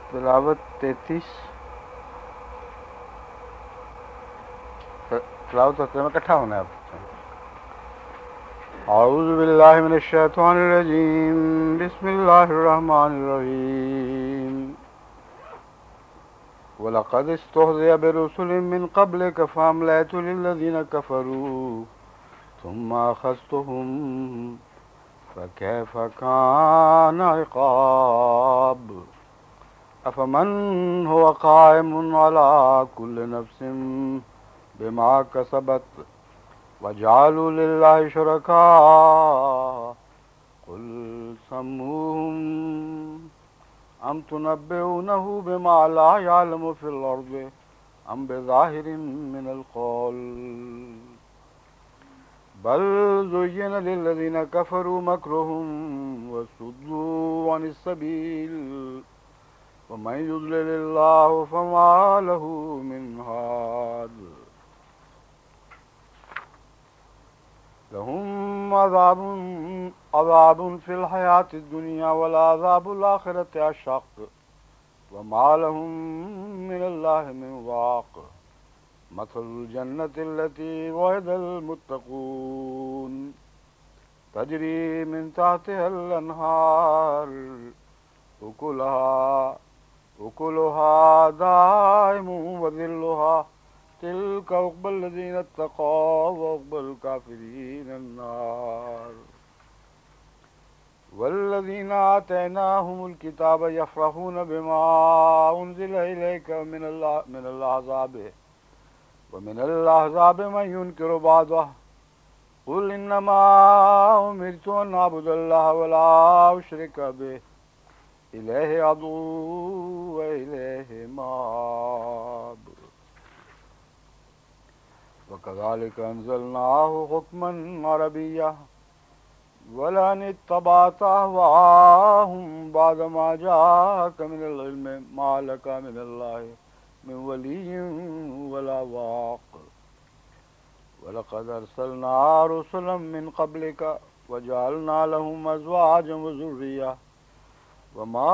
تلاوت 33 تلاوت میں اکٹھا ہونا ہے. اعوذ باللہ من الشیطان الرجیم بسم اللہ الرحمن الرحیم وَلَقَدِ اسْتُهْزِئَ بِرُسُلٍ مِّن قَبْلِكَ فَأَمْلَيْتُ لِلَّذِينَ كَفَرُوا ثُمَّ أَخَذْتُهُمْ فَكَيْفَ كَانَ عِقَابِ أَفَمَنْ هُوَ قَائِمٌ عَلَى كُلِّ نَفْسٍ بِمَا كَسَبَتْ وَجَعَلُوا لِلَّهِ شُرَكَاءَ قُلْ سَمُّوهُمْ أَمْ تُنَبِّئُونَهُ بِمَا لَا يَعْلَمُ فِي الْأَرْضِ أَمْ بِظَاهِرٍ مِّنَ الْقَوْلِ بَلْ زُيِّنَ لِلَّذِينَ كَفَرُوا مَكْرُهُمْ وَصُدُّوا عَنِ السَّبِيلِ وَمَن يُضْلِلِ اللَّهُ فَمَا لَهُ مِنْ هَادٍ لَهُمْ عَذَابٌ فِي الْحَيَاةِ الدُّنْيَا وَلَعَذَابُ الْآخِرَةِ أَشَقُّ وَمَا لَهُم مِّنَ اللَّهِ مِنْ وَاقٍ مَثَلُ الْجَنَّةِ الَّتِي وُعِدَ الْمُتَّقُونَ تَجْرِي مِنْ تَحْتِهَا الْأَنْهَارُ أُكُلُهَا دَائِمٌ وَظِلُّهَا تِلْكَ عُقْبَى الَّذِينَ اتَّقَوْا وَعُقْبَى الْكَافِرِينَ النَّارُ وَالَّذِينَ آتَيْنَاهُمُ الْكِتَابَ يَفْرَحُونَ بِمَا أُنْزِلَ إِلَيْكَ مِنَ الْأَحْزَابِ مَن يُنكِرُ بَعْضَهُ قُلْ إِنَّمَا أُمِرْتُ أَنْ أَعْبُدَ اللَّهَ وَلَا أُشْرِكَ بِهِ إِلَيْهِ أَدْعُو وَإِلَيْهِ مَآبِ وَكَذَلِكَ أَنزَلْنَاهُ حُكْمًا عَرَبِيًّا وَلَئِنِ اتَّبَعْتَ أَهْوَاءَهُمْ بَعْدَ مَا جَاءَكَ مِنَ الْعِلْمِ مَا لَكَ مِنَ اللَّهِ مِنْ وَلِيٍّ وَلَا وَاقٍ وَلَقَدْ أَرْسَلْنَا رُسُلًا مِّن قَبْلِكَ وَجَعَلْنَا لَهُمْ أَزْوَاجًا وَذُرِّيَّةً وَمَا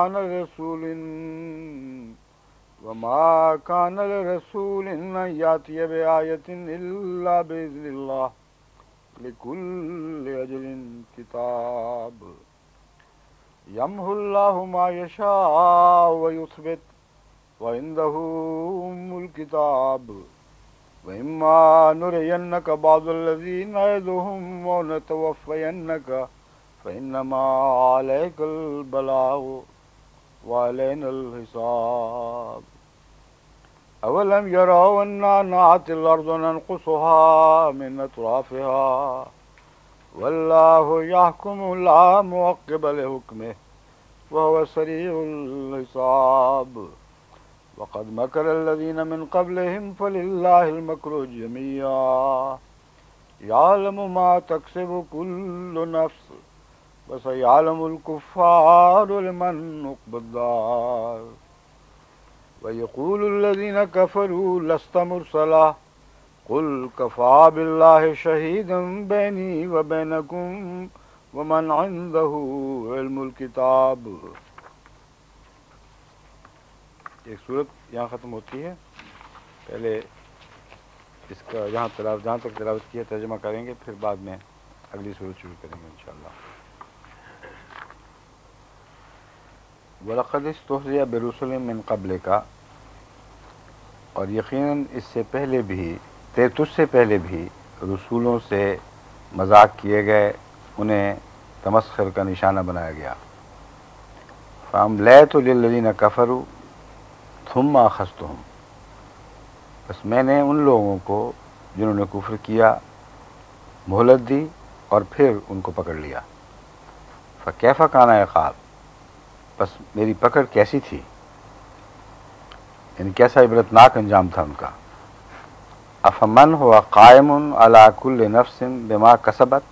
كَانَ لِرَسُولٍ أَن يَأْتِيَ بِآيَةٍ إِلَّا بِإِذْنِ اللَّهِ لِكُلِّ أَجَلٍ كِتَابٌ يَمْحُو اللَّهُ مَا يَشَاءُ وَيُثْبِتُ وَعِندَهُ أُمُّ الْكِتَابِ وَإِمَّا نُرِيَنَّكَ بَعْضَ الَّذِي نَعِدُهُمْ أَوْ نَتَوَفَّيَنَّكَ فَإِنَّمَا عَلَيْكَ الْبَلَاغُ وَعَلَيْنَا الْحِسَابُ أَوَلَمْ يَرَوْا أَنَّا نَأْتِي الْأَرْضَ نَنْقُصُهَا مِنْ أَطْرَافِهَا وَاللَّهُ يَحْكُمُ لَا مُعَقِّبَ لِحُكْمِهِ وَهُوَ سَرِيعُ الْحِسَابِ وَقَدْ مَكَرَ الَّذِينَ مِنْ قَبْلِهِمْ فَلِلَّهِ الْمَكْرُ جَمِيعًا يَعْلَمُ مَا تَكْسِبُ كُلُّ نَفْسٍ وَسَيَعْلَمُ الْكُفَّارُ لِمَنْ عُقْبَى الدَّارِ وَيَقُولُ الَّذِينَ كَفَرُوا لَسْتَ مُرْسَلًا قُلْ كَفَى بِاللَّهِ شَهِيدًا بَيْنِي وَبَيْنَكُمْ وَمَنْ عِندَهُ عِلْمُ الْكِتَابِ. ایک صورت یہاں ختم ہوتی ہے. پہلے اس کا جہاں تک تلاوت کی ہے ترجمہ کریں گے، پھر بعد میں اگلی صورت شروع کریں گے انشاءاللہ. وَلَقَدِ اسْتُهْزِئَ بِرُسُلٍ مِّن قَبْلِكَ، اور یقیناً اس سے پہلے بھی تجھ سے پہلے بھی رسولوں سے مذاق کیے گئے، انہیں تمسخر کا نشانہ بنایا گیا. فَأَمْلَيْتُ لِلَّذِينَ كَفَرُوا ثُمَّ أَخَذْتُهُمْ، بس میں نے ان لوگوں کو جنہوں نے کفر کیا مہلت دی اور پھر ان کو پکڑ لیا. فَكَيْفَ كَانَ عِقَابِ، بس میری پکڑ کیسی تھی، یعنی کیسا عبرتناک انجام تھا ان کا. افمن هو قائم علی کل نفس بما کسبت،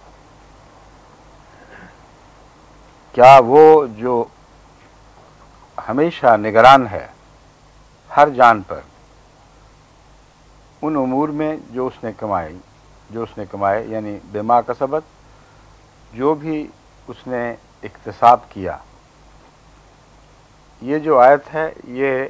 کیا وہ جو ہمیشہ نگران ہے ہر جان پر ان امور میں جو اس نے کمائے، یعنی بما کسبت، جو بھی اس نے اکتساب کیا، یہ جو آیت ہے یہ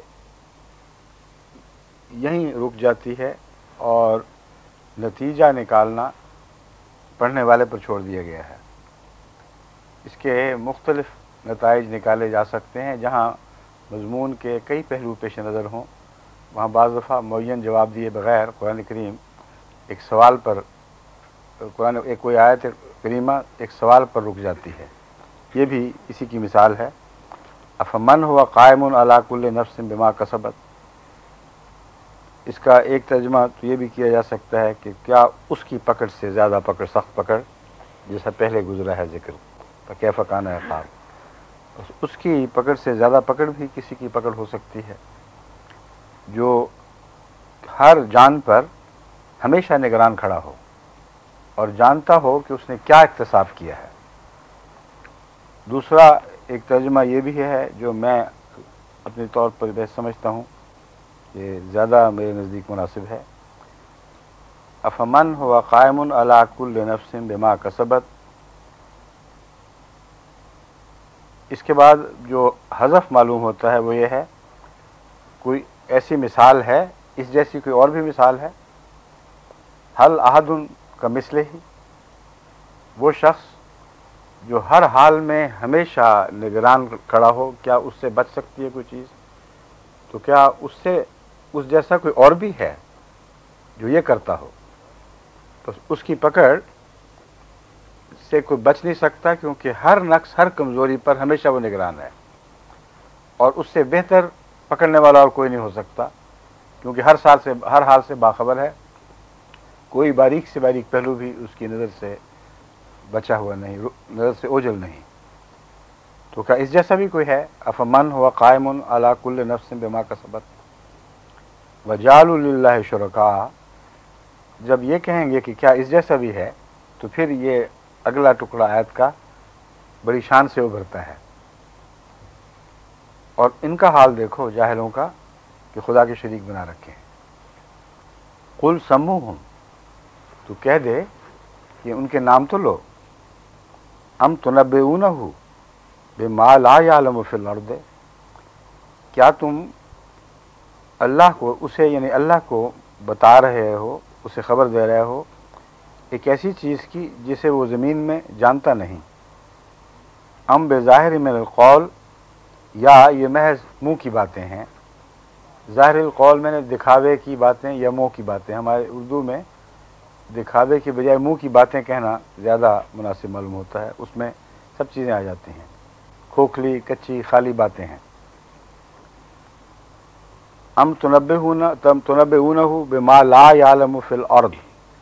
یہیں رک جاتی ہے اور نتیجہ نکالنا پڑھنے والے پر چھوڑ دیا گیا ہے۔ اس کے مختلف نتائج نکالے جا سکتے ہیں، جہاں مضمون کے کئی پہلو پیش نظر ہوں وہاں بعض دفعہ معین جواب دیے بغیر قرآن کریم ایک سوال پر کوئی آیت کریمہ ایک سوال پر رک جاتی ہے۔ یہ بھی اسی کی مثال ہے۔ افمن ہوا قائم علی کل نفس بما کسبت، اس کا ایک ترجمہ تو یہ بھی کیا جا سکتا ہے کہ کیا اس کی پکڑ سے زیادہ پکڑ، سخت پکڑ، جیسا پہلے گزرا ہے ذکر، کیف کان عقاب، اس کی پکڑ سے زیادہ پکڑ بھی کسی کی پکڑ ہو سکتی ہے جو ہر جان پر ہمیشہ نگران کھڑا ہو اور جانتا ہو کہ اس نے کیا اکتساب کیا ہے۔ دوسرا ایک ترجمہ یہ بھی ہے جو میں اپنے طور پر بہت سمجھتا ہوں، یہ زیادہ میرے نزدیک مناسب ہے۔ افمن ہوا قائم علی کل نفس بما کسبت، اس کے بعد جو حذف معلوم ہوتا ہے وہ یہ ہے کوئی ایسی مثال ہے، اس جیسی کوئی اور بھی مثال ہے، حل احد کا مثل ہی، وہ شخص جو ہر حال میں ہمیشہ نگران کھڑا ہو، کیا اس سے بچ سکتی ہے کوئی چیز؟ تو کیا اس جیسا کوئی اور بھی ہے جو یہ کرتا ہو؟ تو اس کی پکڑ سے کوئی بچ نہیں سکتا، کیونکہ ہر نقص، ہر کمزوری پر ہمیشہ وہ نگران ہے، اور اس سے بہتر پکڑنے والا اور کوئی نہیں ہو سکتا، کیونکہ ہر حال سے باخبر ہے، کوئی باریک سے باریک پہلو بھی اس کی نظر سے بچا ہوا نہیں، نظر سے اوجھل نہیں۔ تو کیا اس جیسا بھی کوئی ہے؟ افمن ہوا قائم علی کل نفس بما کسبت وجعلوا للہ شرکاء، جب یہ کہیں گے کہ کیا اس جیسا بھی ہے تو پھر یہ اگلا ٹکڑا آیت کا بڑی شان سے ابھرتا ہے، اور ان کا حال دیکھو جاہلوں کا کہ خدا کے شریک بنا رکھے ہیں۔ قل سموہم، تو کہہ دے کہ ان کے نام تو لو، ام تنبئونہ بما لا یعلم فی الارض، کیا تم اللہ کو، اسے یعنی اللہ کو بتا رہے ہو، اسے خبر دے رہے ہو ایک ایسی چیز کی جسے وہ زمین میں جانتا نہیں، ام بظاہر من القول، یا یہ محض منہ کی باتیں ہیں۔ ظاہر القول میں نے دکھاوے کی باتیں یا منہ کی باتیں، ہمارے اردو میں دکھاوے کے بجائے منہ کی باتیں کہنا زیادہ مناسب معلوم ہوتا ہے، اس میں سب چیزیں آ جاتی ہیں، کھوکھلی کچی خالی باتیں ہیں۔ ام تنبئونہ بما لا یعلم فی الارض،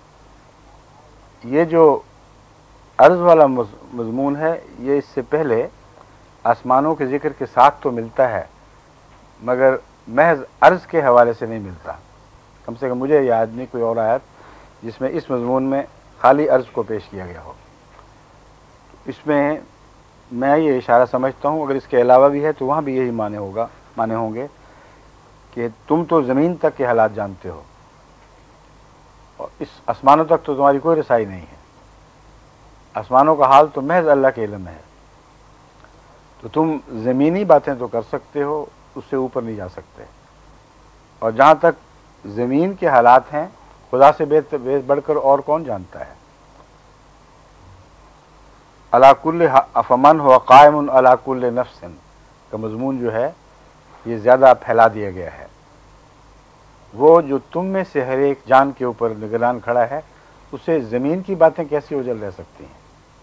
یہ جو عرض والا مضمون ہے یہ اس سے پہلے آسمانوں کے ذکر کے ساتھ تو ملتا ہے، مگر محض عرض کے حوالے سے نہیں ملتا۔ کم سے کم مجھے یاد نہیں کوئی اور آیت جس میں اس مضمون میں خالی عرض کو پیش کیا گیا ہو۔ اس میں میں یہ اشارہ سمجھتا ہوں، اگر اس کے علاوہ بھی ہے تو وہاں بھی یہی معنی ہوں گے کہ تم تو زمین تک کے حالات جانتے ہو، اور اس آسمانوں تک تو تمہاری کوئی رسائی نہیں ہے، آسمانوں کا حال تو محض اللہ کے علم ہے، تو تم زمینی باتیں تو کر سکتے ہو، اس سے اوپر نہیں جا سکتے، اور جہاں تک زمین کے حالات ہیں خدا سے بڑھ کر اور کون جانتا ہے۔ علی کل افمن ہوا قائم علی کل نفس کا مضمون جو ہے یہ زیادہ پھیلا دیا گیا ہے۔ وہ جو تم میں سے ہر ایک جان کے اوپر نگران کھڑا ہے، اسے زمین کی باتیں کیسی اوجھل رہ سکتی ہیں؟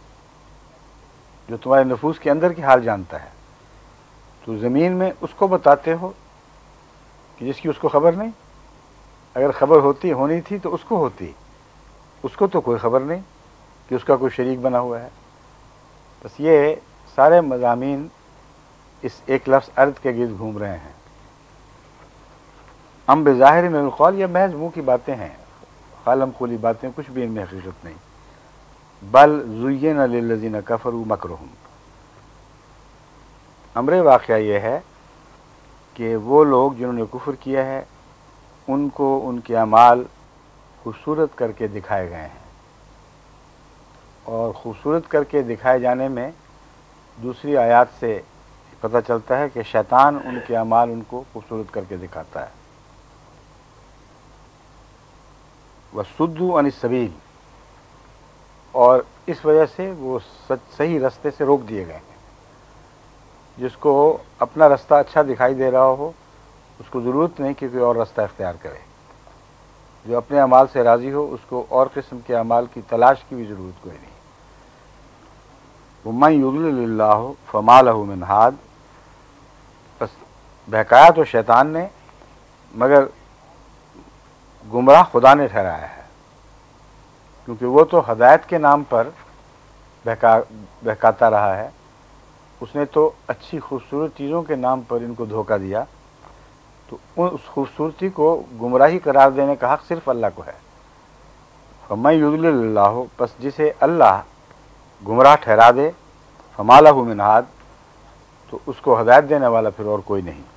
جو تمہارے نفوس کے اندر کی حال جانتا ہے، تو زمین میں اس کو بتاتے ہو کہ جس کی اس کو خبر نہیں؟ اگر خبر ہونی تھی تو اس کو ہوتی، اس کو تو کوئی خبر نہیں کہ اس کا کوئی شریک بنا ہوا ہے۔ بس یہ سارے مضامین اس ایک لفظ ارض کے گرد گھوم رہے ہیں۔ ام بظاہر من القول، یہ محض منہ کی باتیں ہیں، خالم خولی باتیں، کچھ بھی ان میں حقیقت نہیں۔ بل زین للذین کفروا مکرہم، امر واقعہ یہ ہے کہ وہ لوگ جنہوں نے کفر کیا ہے ان کو ان کے اعمال خوبصورت کر کے دکھائے گئے ہیں، اور خوبصورت کر کے دکھائے جانے میں دوسری آیات سے پتہ چلتا ہے کہ شیطان ان کے اعمال ان کو خوبصورت کر کے دکھاتا ہے. وَصُدُّوا عَنِ السَّبِيلِ، اور اس وجہ سے وہ صحیح رستے سے روک دیے گئے ہیں. جس کو اپنا رستہ اچھا دکھائی دے رہا ہو اس کو ضرورت نہیں کہ کوئی اور رستہ اختیار کرے. جو اپنے اعمال سے راضی ہو اس کو اور قسم کے اعمال کی تلاش کی بھی ضرورت کوئی نہیں. وَمَن يُضْلِلِ اللَّهُ فَمَا لَهُ مِنْ هَادٍ، بس بہکایا تو شیطان نے مگر گمراہ خدا نے ٹھہرایا ہے، کیونکہ وہ تو ہدایت کے نام پر بہکاتا رہا ہے. اس نے تو اچھی خوبصورت چیزوں کے نام پر ان کو دھوکہ دیا، تو اس خوبصورتی کو گمراہی قرار دینے کا حق صرف اللہ کو ہے. فَمَن يُضْلِلِ اللَّهُ، پس جسے اللہ گمراہ ٹھہرا دے، فَمَا لَهُ مِنْ هَادٍ، تو اس کو ہدایت دینے والا پھر اور کوئی نہیں.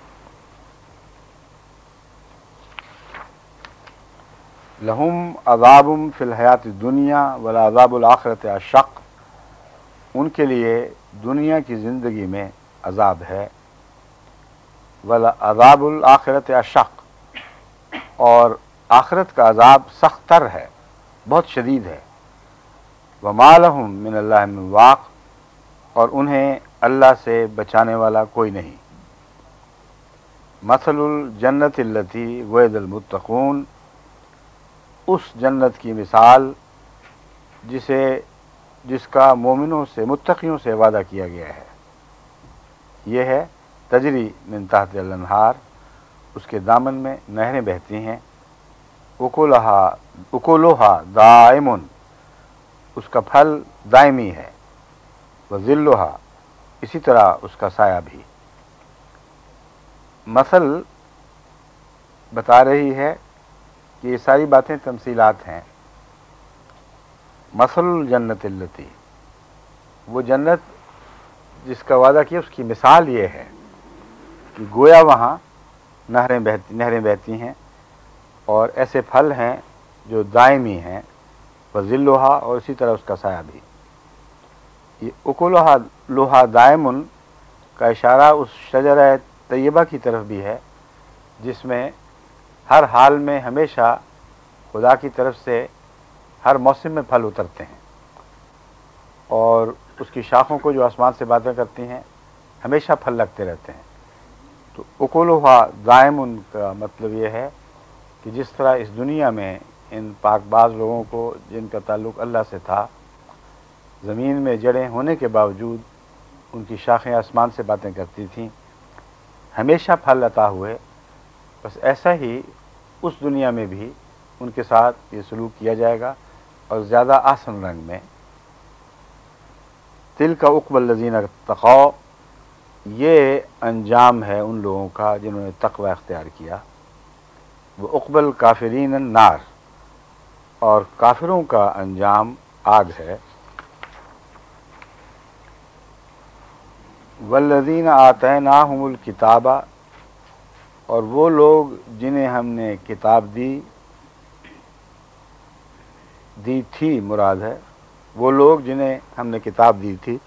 لَهُمْ عَذَابٌ فِي الْحَيَاةِ الدُّنْيَا وَلَعَذَابُ الْآخِرَةِ أَشَقُّ، ان کے لیے دنیا کی زندگی میں عذاب ہے، وَلَعَذَابُ الْآخِرَةِ أَشَقُّ، اور آخرت کا عذاب سخت تر ہے، بہت شدید ہے. وَمَا لَهُم مِّنَ اللَّهِ مِن وَاقٍ، اور انہیں اللہ سے بچانے والا کوئی نہیں. مَثَلُ الْجَنَّةِ الَّتِي وُعِدَ الْمُتَّقُونَ، اس جنت کی مثال جس کا مومنوں سے متقیوں سے وعدہ کیا گیا ہے، یہ ہے تجری من تحت الانہار، اس کے دامن میں نہریں بہتی ہیں. اکولوہا دائمن، اس کا پھل دائمی ہے. وذلھا، اسی طرح اس کا سایہ بھی. مثل بتا رہی ہے کہ یہ ساری باتیں تمثیلات ہیں. مثل الجنت التی، وہ جنت جس کا وعدہ کیا اس کی مثال یہ ہے کہ گویا وہاں نہریں بہتی ہیں اور ایسے پھل ہیں جو دائمی ہیں. وذلھا، اور اسی طرح اس کا سایہ بھی. یہ اکولوہا دائمن کا اشارہ اس شجرہ طیبہ کی طرف بھی ہے جس میں ہر حال میں ہمیشہ خدا کی طرف سے ہر موسم میں پھل اترتے ہیں، اور اس کی شاخوں کو جو آسمان سے باتیں کرتی ہیں ہمیشہ پھل لگتے رہتے ہیں. تو اکولوہا دائمن کا مطلب یہ ہے کہ جس طرح اس دنیا میں ان پاک باز لوگوں کو جن کا تعلق اللہ سے تھا، زمین میں جڑیں ہونے کے باوجود ان کی شاخیں آسمان سے باتیں کرتی تھیں، ہمیشہ پھل عطا ہوئے، بس ایسا ہی اس دنیا میں بھی ان کے ساتھ یہ سلوک کیا جائے گا اور زیادہ آسن رنگ میں. تلک عقبی الذین اتقوا، یہ انجام ہے ان لوگوں کا جنہوں نے تقوی اختیار کیا. وعقبی الکافرین النار، اور کافروں کا انجام آگ ہے. والذین آتیناہم الکتاب، اور وہ لوگ جنہیں ہم نے کتاب دی تھی، مراد ہے وہ لوگ جنہیں ہم نے کتاب دی تھی.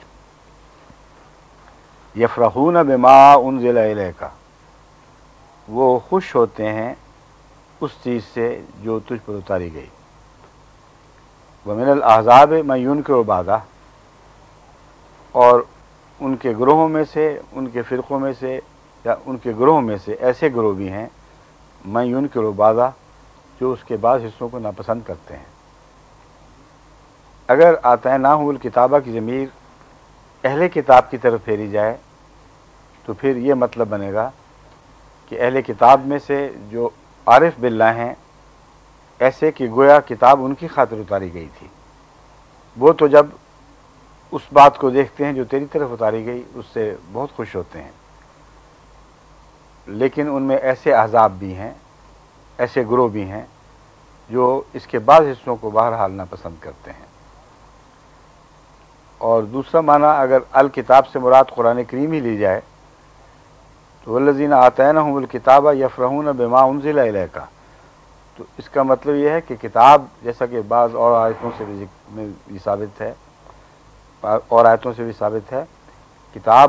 یفرحون بما انزل الیک، وہ خوش ہوتے ہیں اس چیز سے جو تجھ پر اتاری گئی. ومن الاحزاب من ینکر بعضہ، اور ان کے گروہوں میں سے، ان کے فرقوں میں سے یا ان کے گروہوں میں سے ایسے گروہ بھی ہیں من ینکر بعضہ، جو اس کے بعض حصوں کو ناپسند کرتے ہیں. اگر آتیناہم الکتابہ کی ضمیر اہل کتاب کی طرف پھیری جائے تو پھر یہ مطلب بنے گا کہ اہل کتاب میں سے جو عارف باللہ ہیں، ایسے کہ گویا کتاب ان کی خاطر اتاری گئی تھی، وہ تو جب اس بات کو دیکھتے ہیں جو تیری طرف اتاری گئی اس سے بہت خوش ہوتے ہیں. لیکن ان میں ایسے احزاب بھی ہیں، ایسے گروہ بھی ہیں جو اس کے بعض حصوں کو بہرحال ناپسند کرتے ہیں. اور دوسرا معنی اگر الکتاب سے مراد قرآن کریم ہی لی جائے تو والذین آتیناہم الکتاب یفرحون بما انزل الیک، تو اس کا مطلب یہ ہے کہ کتاب، جیسا کہ بعض اور آیتوں سے بھی ثابت ہے، کتاب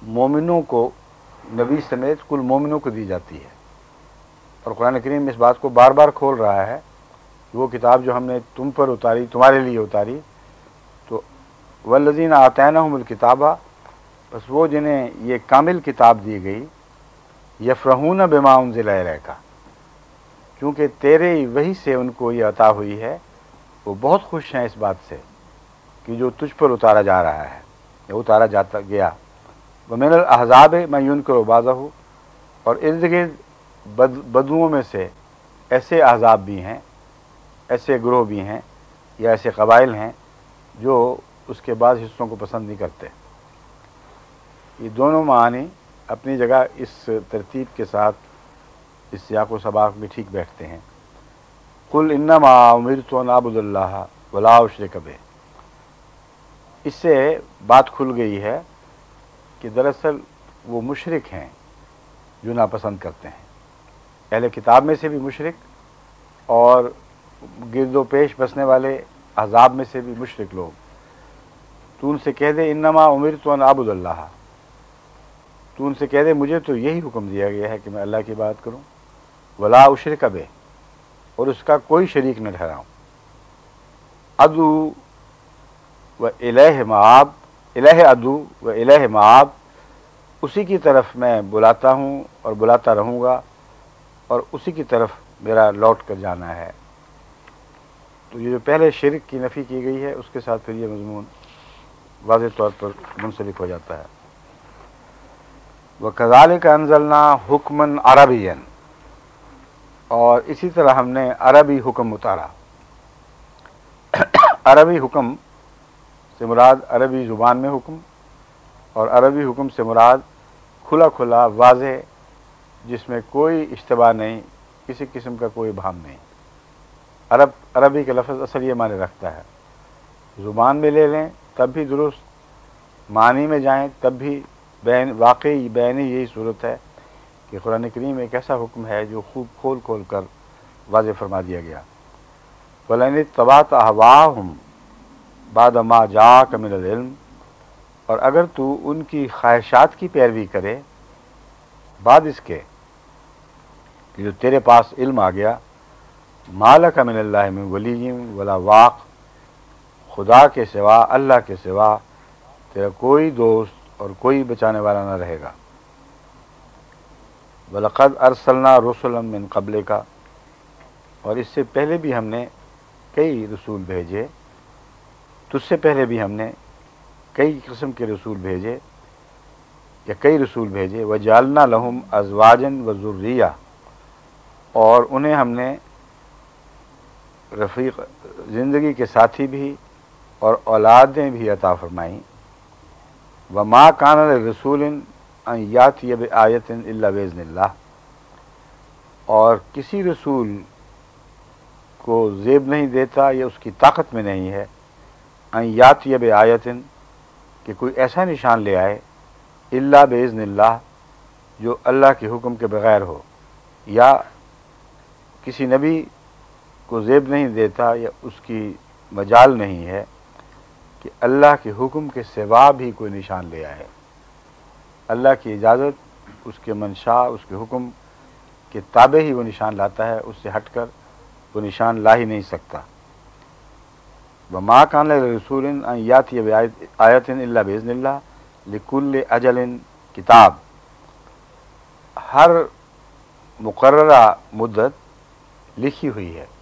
مومنوں کو، نبی سمیت کل مومنوں کو دی جاتی ہے، اور قرآن کریم اس بات کو بار بار کھول رہا ہے کہ وہ کتاب جو ہم نے تم پر اتاری، تمہارے لیے اتاری، تو والذین آتیناہم الکتابہ، بس وہ جنہیں یہ کامل کتاب دی گئی، یفرحون بما انزل الیک، کیونکہ تیرے وحی سے ان کو یہ عطا ہوئی ہے، وہ بہت خوش ہیں اس بات سے کہ جو تجھ پر اتارا جا رہا ہے یا اتارا جاتا گیا۔ ومن الاحزاب من ینکر بعضہ، اور ارد گرد بدوؤں میں سے ایسے احزاب بھی ہیں، ایسے گروہ بھی ہیں یا ایسے قبائل ہیں جو اس کے بعض حصوں کو پسند نہیں کرتے۔ یہ دونوں معانی اپنی جگہ اس ترتیب کے ساتھ اس سیاق و سباق میں ٹھیک بیٹھتے ہیں۔ قل انما امرت ان اعبد اللہ ولا اشرک بہ، اس سے بات کھل گئی ہے کہ دراصل وہ مشرک ہیں جو ناپسند کرتے ہیں، اہل کتاب میں سے بھی مشرک اور گرد و پیش بسنے والے احزاب میں سے بھی مشرک لوگ۔ تو ان سے کہہ دے انما امرت ان اعبد اللہ، تو ان سے کہہ دے مجھے تو یہی حکم دیا گیا ہے کہ میں اللہ کی بات کروں، ولا اشرک بہ، اور اس کا کوئی شریک نہ ٹھہراؤں، ادعو و الیہ مآب، الہ ادعو و الیہ مآب، اسی کی طرف میں بلاتا ہوں اور بلاتا رہوں گا، اور اسی کی طرف میرا لوٹ کر جانا ہے۔ تو یہ جو پہلے شرک کی نفی کی گئی ہے، اس کے ساتھ پھر یہ مضمون واضح طور پر منسلک ہو جاتا ہے۔ وَكَذَلِكَ أَنزَلْنَا حُكْمًا عَرَبِيًّا، اور اسی طرح ہم نے عربی حکم اتارا۔ عربی حکم سے مراد عربی زبان میں حکم، اور عربی حکم سے مراد کھلا کھلا واضح، جس میں کوئی اشتباہ نہیں، کسی قسم کا کوئی بھام نہیں۔ عربی کا لفظ اصل یہ معنی رکھتا ہے، زبان میں لے لیں تب بھی درست، معنی میں جائیں تب بھی واقعی بیانی یہی صورت ہے کہ قرآن کریم ایک ایسا حکم ہے جو خوب کھول کھول کر واضح فرما دیا گیا۔ وَلَئِنِ اتَّبَعْتَ أَهْوَاءَهُمْ بَعْدَ مَا جَاءَكَ مِنَ الْعِلْمِ، اور اگر تو ان کی خواہشات کی پیروی کرے بعد اس کے کہ جو تیرے پاس علم آ گیا، مَا لَكَ مِنَ اللَّهِ مِنْ وَلِيٍّ وَلَا وَاقٍ، خدا کے سوا، اللہ کے سوا تیرا کوئی دوست اور کوئی بچانے والا نہ رہے گا۔ وَلَقَدْ أَرْسَلْنَا رُسُلًا مِّن قَبْلِكَ، اور اس سے پہلے بھی ہم نے کئی رسول بھیجے، تجھ سے پہلے بھی ہم نے کئی قسم کے رسول بھیجے یا کئی رسول بھیجے۔ وَجَعَلْنَا لَهُمْ أَزْوَاجًا وَذُرِّيَّةً، اور انہیں ہم نے رفیق زندگی کے ساتھی بھی اور اولادیں بھی عطا فرمائیں۔ وَمَا كَانَ لِرَسُولٍ أَن يَأْتِيَ بِآيَةٍ إِلَّا بِإِذْنِ اللَّهِ، اور کسی رسول کو زیب نہیں دیتا یا اس کی طاقت میں نہیں ہے ان یاتی بآیۃ، کہ کوئی ایسا نشان لے آئے، الا باذن اللہ، جو اللہ کے حکم کے بغیر ہو، یا کسی نبی کو زیب نہیں دیتا یا اس کی مجال نہیں ہے کہ اللہ کے حکم کے سوا بھی کوئی نشان لے آئے۔ اللہ کی اجازت، اس کے منشا، اس کے حکم کے تابع ہی وہ نشان لاتا ہے، اس سے ہٹ کر وہ نشان لا ہی نہیں سکتا۔ وَمَا كَانَ لِرَسُولٍ أَن يَأْتِيَ بِآيَةٍ إِلَّا بِإِذْنِ اللَّهِ لِكُلِّ أَجَلٍ کتاب، ہر مقررہ مدت لکھی ہوئی ہے۔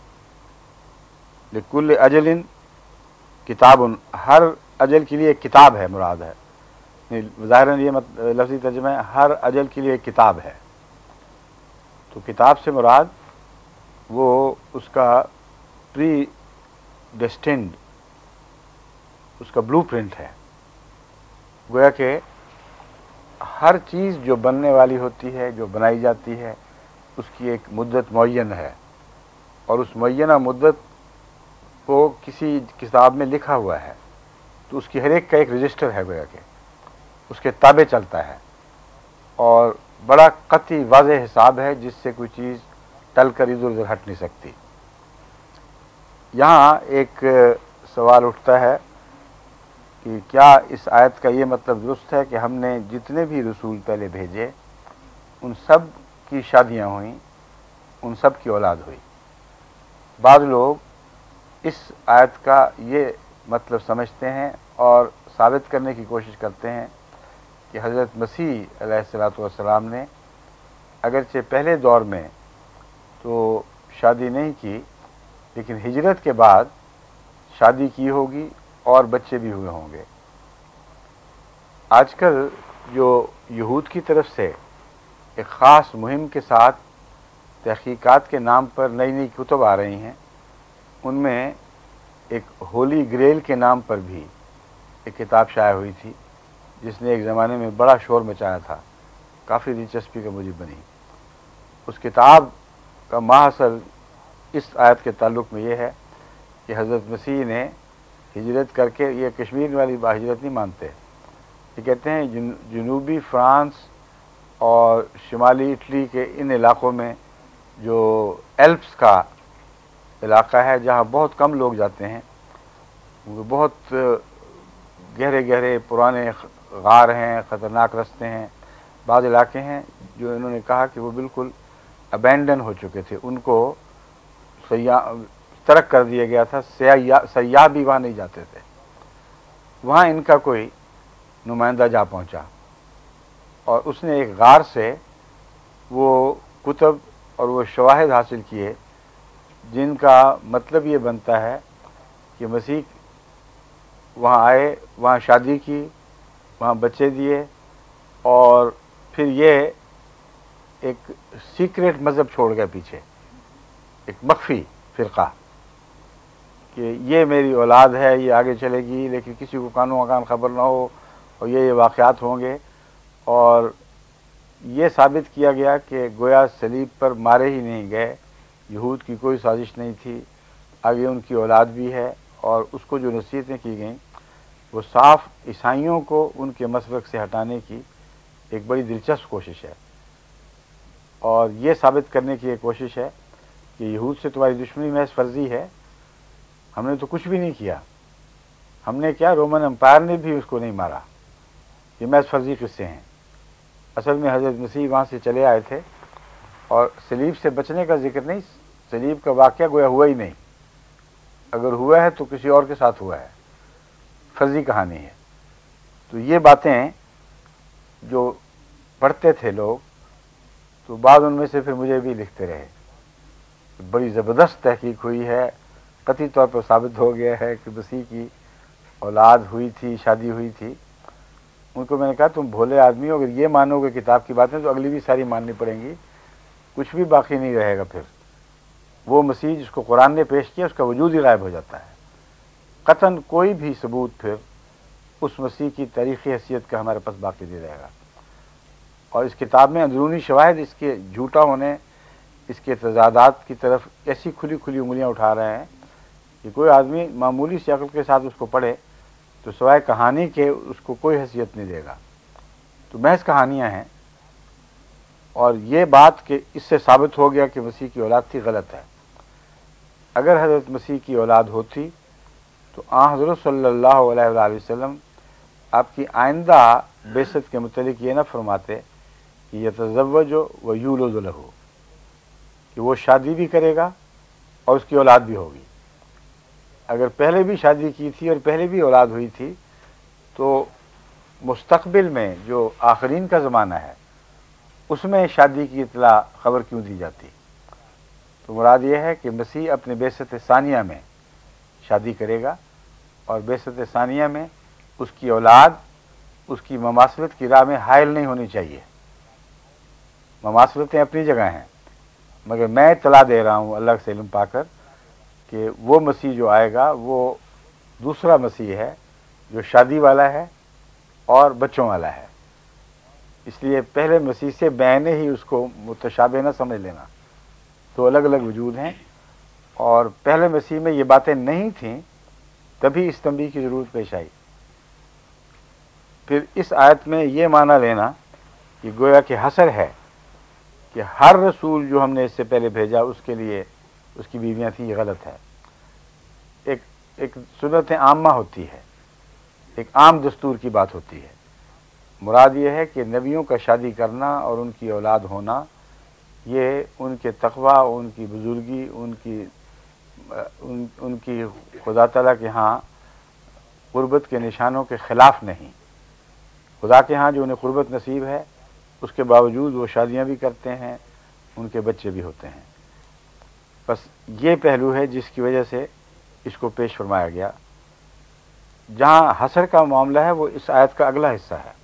لِكُلِّ أَجَلٍ کتاب، ہر اجل کے لیے ایک کتاب ہے مراد ہے، ظاہراً یہ لفظی ترجمہ ہے ہر اجل کے لیے ایک کتاب ہے۔ تو کتاب سے مراد وہ اس کا پری ڈیسٹینڈ، اس کا بلو پرنٹ ہے۔ گویا کہ ہر چیز جو بننے والی ہوتی ہے، جو بنائی جاتی ہے، اس کی ایک مدت معین ہے، اور اس معینہ مدت کو کسی کتاب میں لکھا ہوا ہے، تو اس کی ہر ایک کا ایک رجسٹر ہے، گویا کہ اس کے تابع چلتا ہے، اور بڑا قطعی واضح حساب ہے جس سے کوئی چیز ٹل کر ادھر ادھر ہٹ نہیں سکتی۔ یہاں ایک سوال اٹھتا ہے کہ کیا اس آیت کا یہ مطلب درست ہے کہ ہم نے جتنے بھی رسول پہلے بھیجے ان سب کی شادیاں ہوئیں، ان سب کی اولاد ہوئی؟ بعض لوگ اس آیت کا یہ مطلب سمجھتے ہیں اور ثابت کرنے کی کوشش کرتے ہیں کہ حضرت مسیح علیہ الصلوۃ والسلام نے اگرچہ پہلے دور میں تو شادی نہیں کی، لیکن ہجرت کے بعد شادی کی ہوگی اور بچے بھی ہوئے ہوں گے۔ آج کل جو یہود کی طرف سے ایک خاص مہم کے ساتھ تحقیقات کے نام پر نئی نئی کتب آ رہی ہیں، ان میں ایک ہولی گریل کے نام پر بھی ایک کتاب شائع ہوئی تھی جس نے ایک زمانے میں بڑا شور مچایا تھا، کافی دلچسپی کا موجب بنی۔ اس کتاب کا ماحصل اس آیت کے تعلق میں یہ ہے کہ حضرت مسیح نے ہجرت کر کے، یہ کشمیر والی ہجرت نہیں مانتے، یہ کہتے ہیں جنوبی فرانس اور شمالی اٹلی کے ان علاقوں میں جو ایلپس کا علاقہ ہے جہاں بہت کم لوگ جاتے ہیں، وہ بہت گہرے گہرے پرانے غار ہیں، خطرناک رستے ہیں، بعض علاقے ہیں جو انہوں نے کہا کہ وہ بالکل ابینڈن ہو چکے تھے، ان کو ترک کر دیا گیا تھا، سیاح بھی وہاں نہیں جاتے تھے۔ وہاں ان کا کوئی نمائندہ جا پہنچا اور اس نے ایک غار سے وہ کتب اور وہ شواہد حاصل کیے جن کا مطلب یہ بنتا ہے کہ مسیح وہاں آئے، وہاں شادی کی، وہاں بچے دیے، اور پھر یہ ایک سیکریٹ مذہب چھوڑ گیا پیچھے، ایک مخفی فرقہ کہ یہ میری اولاد ہے، یہ آگے چلے گی، لیکن کسی کو قانون مکان خبر نہ ہو، اور یہ واقعات ہوں گے۔ اور یہ ثابت کیا گیا کہ گویا صلیب پر مارے ہی نہیں گئے، یہود کی کوئی سازش نہیں تھی، آگے ان کی اولاد بھی ہے، اور اس کو جو نصیحتیں کی گئیں وہ صاف عیسائیوں کو ان کے مسلک سے ہٹانے کی ایک بڑی دلچسپ کوشش ہے، اور یہ ثابت کرنے کی ایک کوشش ہے کہ یہود سے تمہاری دشمنی محض فرضی ہے، ہم نے تو کچھ بھی نہیں کیا، ہم نے کیا، رومن امپائر نے بھی اس کو نہیں مارا، یہ محض فرضی قصے ہیں۔ اصل میں حضرت مسیح وہاں سے چلے آئے تھے، اور صلیب سے بچنے کا ذکر نہیں، صلیب کا واقعہ گویا ہوا ہی نہیں، اگر ہوا ہے تو کسی اور کے ساتھ ہوا ہے، فرضی کہانی ہے۔ تو یہ باتیں جو پڑھتے تھے لوگ، تو بعض ان میں سے پھر مجھے بھی لکھتے رہے، بڑی زبردست تحقیق ہوئی ہے، قطعی طور پر ثابت ہو گیا ہے کہ مسیح کی اولاد ہوئی تھی، شادی ہوئی تھی۔ ان کو میں نے کہا تم بھولے آدمی ہو، اگر یہ مانو گے کتاب کی باتیں تو اگلی بھی ساری ماننی پڑیں گی، کچھ بھی باقی نہیں رہے گا، پھر وہ مسیح جس کو قرآن نے پیش کیا اس کا وجود ہی غائب ہو جاتا ہے، قطعاً کوئی بھی ثبوت پھر اس مسیح کی تاریخی حیثیت کا ہمارے پاس باقی نہیں رہے گا۔ اور اس کتاب میں اندرونی شواہد اس کے جھوٹا ہونے، اس کے تضادات کی طرف ایسی کھلی کھلی انگلیاں اٹھا رہے ہیں کہ کوئی آدمی معمولی سی عقل کے ساتھ اس کو پڑھے تو سوائے کہانی کے اس کو کوئی حیثیت نہیں دے گا، تو محض کہانیاں ہیں۔ اور یہ بات کہ اس سے ثابت ہو گیا کہ مسیح کی اولاد تھی، غلط ہے۔ اگر حضرت مسیح کی اولاد ہوتی تو حضرت صلی اللہ علیہ وآلہ وسلم آپ کی آئندہ بعثت کے متعلق یہ نہ فرماتے کہ یتزوج و یولد لہ، کہ وہ شادی بھی کرے گا اور اس کی اولاد بھی ہوگی۔ اگر پہلے بھی شادی کی تھی اور پہلے بھی اولاد ہوئی تھی تو مستقبل میں جو آخرین کا زمانہ ہے اس میں شادی کی اطلاع خبر کیوں دی جاتی؟ تو مراد یہ ہے کہ مسیح اپنے بعثت ثانیہ میں شادی کرے گا، اور بعثت ثانیہ میں اس کی اولاد اس کی مماثلت کی راہ میں حائل نہیں ہونی چاہیے۔ مماثلتیں اپنی جگہ ہیں، مگر میں اطلاع دے رہا ہوں اللہ سے علم پا کر کہ وہ مسیح جو آئے گا وہ دوسرا مسیح ہے جو شادی والا ہے اور بچوں والا ہے، اس لیے پہلے مسیح سے بینے ہی اس کو متشابہ نہ سمجھ لینا، تو الگ الگ وجود ہیں، اور پہلے مسیح میں یہ باتیں نہیں تھیں، تبھی اس تنبیہ کی ضرورت پیش آئی۔ پھر اس آیت میں یہ معنی لینا کہ گویا کہ حصر ہے کہ ہر رسول جو ہم نے اس سے پہلے بھیجا اس کے لیے اس کی بیویاں تھیں، یہ غلط ہے۔ ایک سنت عامہ ہوتی ہے ایک عام دستور کی بات ہوتی ہے۔ مراد یہ ہے کہ نبیوں کا شادی کرنا اور ان کی اولاد ہونا یہ ان کے تقوی، ان کی بزرگی، ان کی خدا تعالیٰ کے ہاں قربت کے نشانوں کے خلاف نہیں۔ خدا کے ہاں جو انہیں قربت نصیب ہے اس کے باوجود وہ شادیاں بھی کرتے ہیں، ان کے بچے بھی ہوتے ہیں۔ بس یہ پہلو ہے جس کی وجہ سے اس کو پیش فرمایا گیا۔ جہاں حسر کا معاملہ ہے وہ اس آیت کا اگلا حصہ ہے،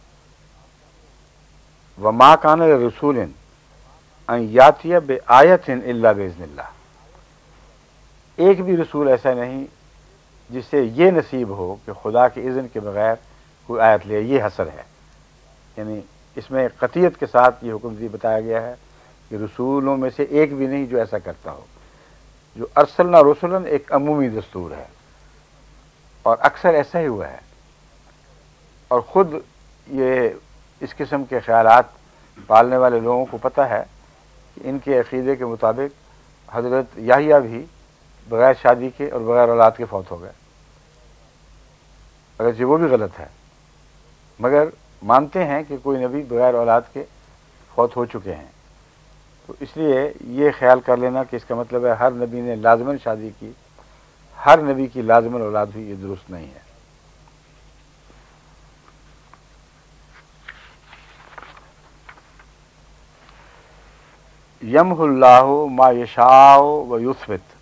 وَمَا كَانَ لِرَسُولٍ أَن يَأْتِيَ بِآيَةٍ إِلَّا بِإِذْنِ اللَّهِ۔ ایک بھی رسول ایسا نہیں جس سے یہ نصیب ہو کہ خدا کے اذن کے بغیر کوئی آیت لے، یہ حسر ہے۔ یعنی اس میں قطعیت کے ساتھ یہ حکم بتایا گیا ہے کہ رسولوں میں سے ایک بھی نہیں جو ایسا کرتا ہو۔ جو ارسلنا رسولن ایک عمومی دستور ہے اور اکثر ایسا ہی ہوا ہے، اور خود یہ اس قسم کے خیالات پالنے والے لوگوں کو پتہ ہے کہ ان کے عقیدے کے مطابق حضرت یحییٰ بھی بغیر شادی کے اور بغیر اولاد کے فوت ہو گئے، اگرچہ وہ بھی غلط ہے، مگر مانتے ہیں کہ کوئی نبی بغیر اولاد کے فوت ہو چکے ہیں۔ تو اس لیے یہ خیال کر لینا کہ اس کا مطلب ہے ہر نبی نے لازماً شادی کی، ہر نبی کی لازماً اولاد ہوئی، یہ درست نہیں ہے۔ یمح اللہ ما یشاء و یثبت،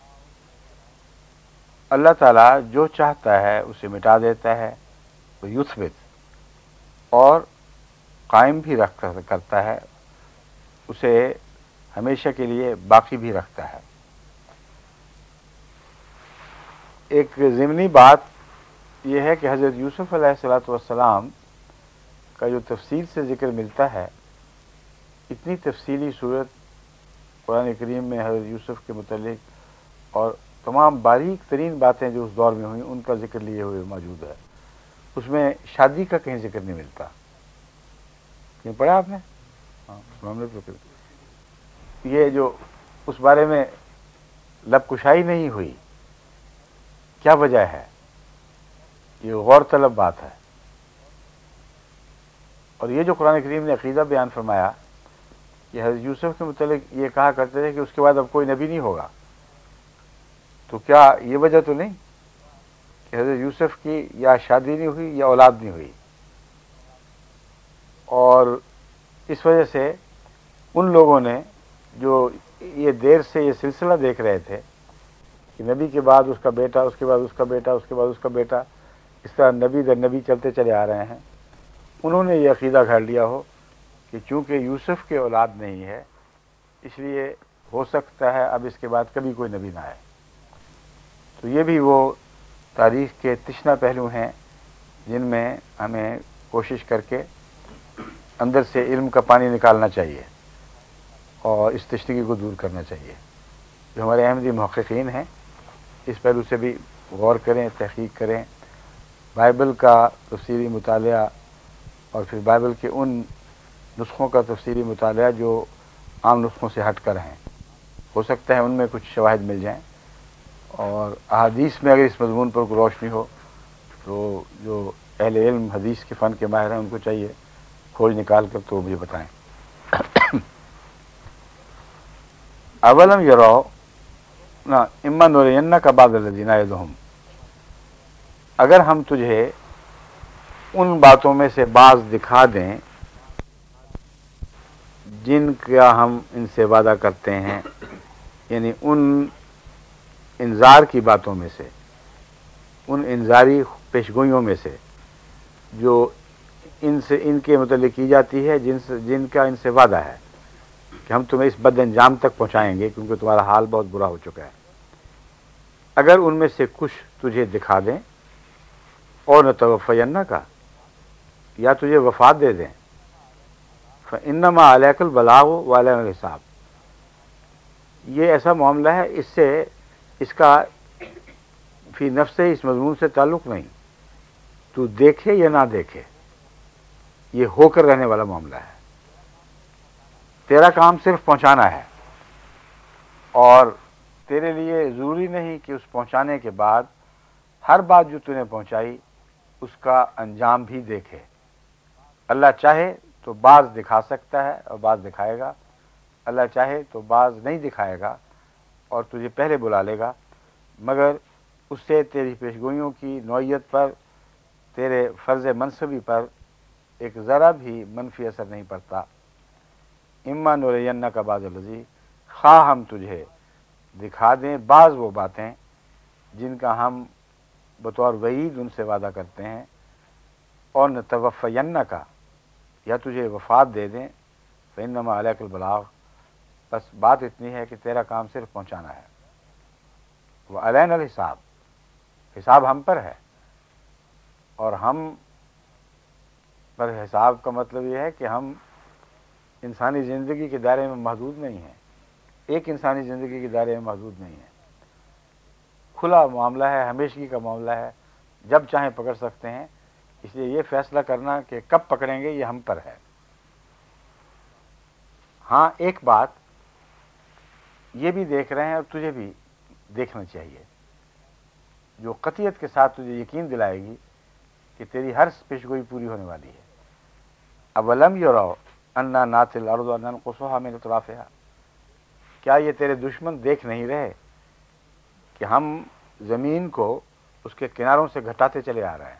اللہ تعالیٰ جو چاہتا ہے اسے مٹا دیتا ہے، وہ یثبت، اور قائم بھی کرتا ہے، اسے ہمیشہ کے لیے باقی بھی رکھتا ہے۔ ایک ضمنی بات یہ ہے کہ حضرت یوسف علیہ الصلوۃ والسلام کا جو تفصیل سے ذکر ملتا ہے، اتنی تفصیلی صورت قرآن کریم میں حضرت یوسف کے متعلق اور تمام باریک ترین باتیں جو اس دور میں ہوئیں ان کا ذکر لیے ہوئے موجود ہے۔ اس میں شادی کا کہیں ذکر نہیں ملتا۔ کہیں پڑھا آپ نے؟ یہ جو اس بارے میں لب کشائی نہیں ہوئی، کیا وجہ ہے؟ یہ غور طلب بات ہے۔ اور یہ جو قرآن کریم نے عقیدہ بیان فرمایا کہ حضرت یوسف کے متعلق یہ کہا کرتے تھے کہ اس کے بعد اب کوئی نبی نہیں ہوگا، تو کیا یہ وجہ تو نہیں کہ حضرت یوسف کی یا شادی نہیں ہوئی یا اولاد نہیں ہوئی؟ اور اس وجہ سے ان لوگوں نے جو یہ دیر سے یہ سلسلہ دیکھ رہے تھے کہ نبی کے بعد اس کا بیٹا، اس کے بعد اس کا بیٹا، اس کے بعد اس کا بیٹا، اس طرح نبی در نبی چلتے چلے آ رہے ہیں، انہوں نے یہ عقیدہ گھڑ لیا ہو کہ چونکہ یوسف کے اولاد نہیں ہے اس لیے ہو سکتا ہے اب اس کے بعد کبھی کوئی نبی نہ آئے۔ تو یہ بھی وہ تاریخ کے تشنہ پہلو ہیں جن میں ہمیں کوشش کر کے اندر سے علم کا پانی نکالنا چاہیے اور اس تشنگی کو دور کرنا چاہیے۔ جو ہمارے احمدی محققین ہیں اس پہلو سے بھی غور کریں، تحقیق کریں، بائبل کا تفسیری مطالعہ اور پھر بائبل کے ان نسخوں کا تفسیری مطالعہ جو عام نسخوں سے ہٹ کر ہیں، ہو سکتا ہے ان میں کچھ شواہد مل جائیں، اور احادیث میں اگر اس مضمون پر کوئی روشنی ہو تو جو اہل علم حدیث کے فن کے ماہر ہیں ان کو چاہیے کھوج نکال کر تو مجھے بتائیں۔ اولم یرو نہ اما نورینک بعض الذی نعدہم، اگر ہم تجھے ان باتوں میں سے بعض دکھا دیں جن کا ہم ان سے وعدہ کرتے ہیں، یعنی ان انذار کی باتوں میں سے، ان انذاری پیشگوئیوں میں سے جو ان کے متعلق کی جاتی ہے، جن کا ان سے وعدہ ہے کہ ہم تمہیں اس بد انجام تک پہنچائیں گے کیونکہ تمہارا حال بہت برا ہو چکا ہے، اگر ان میں سے کچھ تجھے دکھا دیں، اور نتوفینک کا، یا تجھے وفات دے دیں، فانما علیک البلاغ وعلینا الحساب، یہ ایسا معاملہ ہے اس سے اس کا فی نفس اس مضمون سے تعلق نہیں، تو دیکھے یا نہ دیکھے یہ ہو کر رہنے والا معاملہ ہے، تیرا کام صرف پہنچانا ہے، اور تیرے لیے ضروری نہیں کہ اس پہنچانے کے بعد ہر بات جو تو نے پہنچائی اس کا انجام بھی دیکھے۔ اللہ چاہے تو بعض دکھا سکتا ہے اور بعض دکھائے گا، اللہ چاہے تو بعض نہیں دکھائے گا اور تجھے پہلے بلا لے گا، مگر اس سے تیری پیشگوئیوں کی نوعیت پر، تیرے فرض منصبی پر ایک ذرا بھی منفی اثر نہیں پڑتا۔ اما نرینک بعض الذی، خواہ ہم تجھے دکھا دیں بعض وہ باتیں جن کا ہم بطور وعید ان سے وعدہ کرتے ہیں، اور نتوفینک، یا تجھے وفات دے دیں، فانما علیک البلاغ، بس بات اتنی ہے کہ تیرا کام صرف پہنچانا ہے، وعلینا الحساب، حساب ہم پر ہے، اور ہم پر حساب کا مطلب یہ ہے کہ ہم انسانی زندگی کے دائرے میں محدود نہیں ہیں، ایک انسانی زندگی کے دائرے میں محدود نہیں ہے، کھلا معاملہ ہے، ہمیشگی کا معاملہ ہے، جب چاہیں پکڑ سکتے ہیں، اس لیے یہ فیصلہ کرنا کہ کب پکڑیں گے یہ ہم پر ہے۔ ہاں ایک بات یہ بھی دیکھ رہے ہیں اور تجھے بھی دیکھنا چاہیے، جو قطعیت کے ساتھ تجھے یقین دلائے گی کہ تیری ہر پیشگوئی پوری ہونے والی ہے۔ اولم یروا انا ناتی الارض ننقصها من اطرافها، کیا یہ تیرے دشمن دیکھ نہیں رہے کہ ہم زمین کو اس کے کناروں سے گھٹاتے چلے آ رہے ہیں،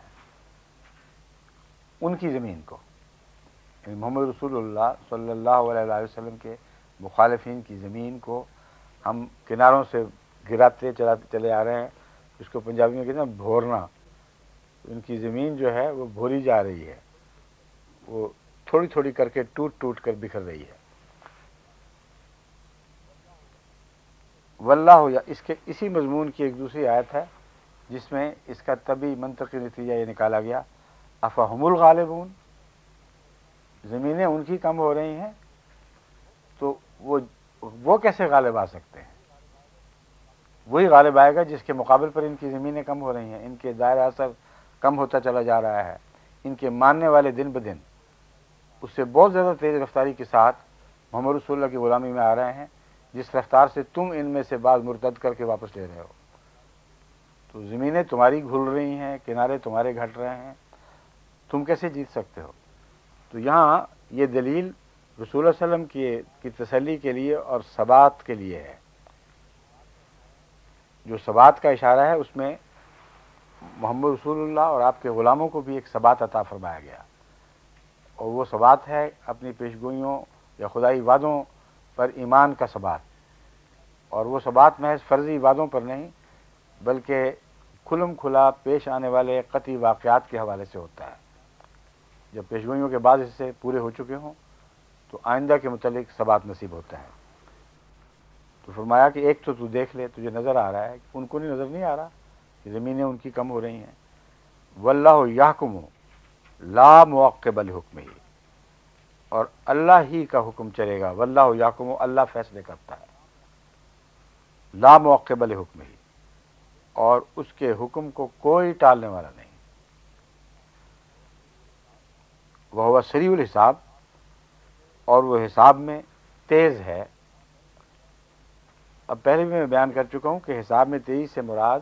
ان کی زمین کو، یعنی محمد رسول اللہ صلی اللہ علیہ وسلم کے مخالفین کی زمین کو ہم کناروں سے گراتے چلاتے چلے آ رہے ہیں، اس کو پنجابی میں کہتے ہیں بھورنا، ان کی زمین جو ہے وہ بھوری جا رہی ہے، وہ تھوڑی تھوڑی کر کے ٹوٹ ٹوٹ کر بکھر رہی ہے۔ واللہ، یا اس کے اسی مضمون کی ایک دوسری آیت ہے جس میں اس کا طبی منطقی نتیجہ یہ نکالا گیا، افہم الغالبون، زمینیں ان کی کم ہو رہی ہیں تو وہ کیسے غالب آ سکتے ہیں؟ وہی غالب آئے گا جس کے مقابل پر ان کی زمینیں کم ہو رہی ہیں، ان کے دائرہ اثر کم ہوتا چلا جا رہا ہے، ان کے ماننے والے دن بدن اس سے بہت زیادہ تیز رفتاری کے ساتھ محمد رسول اللہ کی غلامی میں آ رہے ہیں، جس رفتار سے تم ان میں سے بعض مرتد کر کے واپس لے رہے ہو۔ تو زمینیں تمہاری گھل رہی ہیں، کنارے تمہارے گھٹ رہے ہیں، تم کیسے جیت سکتے ہو؟ تو یہاں یہ دلیل رسول اللہ علیہ وسلم کی تسلی کے لیے اور ثبات کے لیے ہے۔ جو ثبات کا اشارہ ہے اس میں محمد رسول اللہ اور آپ کے غلاموں کو بھی ایک ثبات عطا فرمایا گیا، اور وہ ثبات ہے اپنی پیشگوئیوں یا خدائی وعدوں پر ایمان کا ثبات، اور وہ ثبات محض فرضی وعدوں پر نہیں بلکہ کھلم کھلا پیش آنے والے قطعی واقعات کے حوالے سے ہوتا ہے۔ جب پیشگوئیوں کے بعض حصے پورے ہو چکے ہوں تو آئندہ کے متعلق ثبات نصیب ہوتا ہے۔ تو فرمایا کہ ایک تو دیکھ لے، تجھے نظر آ رہا ہے، ان کو نظر نہیں آ رہا کہ زمینیں ان کی کم ہو رہی ہیں۔ واللہ یحکم لا معقب لحکمہ، اور اللہ ہی کا حکم چلے گا، واللہ یحکم، اللہ فیصلے کرتا ہے، لا معقب لحکمہ، اور اس کے حکم کو کوئی ٹالنے والا نہیں، وہو سریع الحساب، اور وہ حساب میں تیز ہے۔ اب پہلے بھی میں بیان کر چکا ہوں کہ حساب میں تیزی سے مراد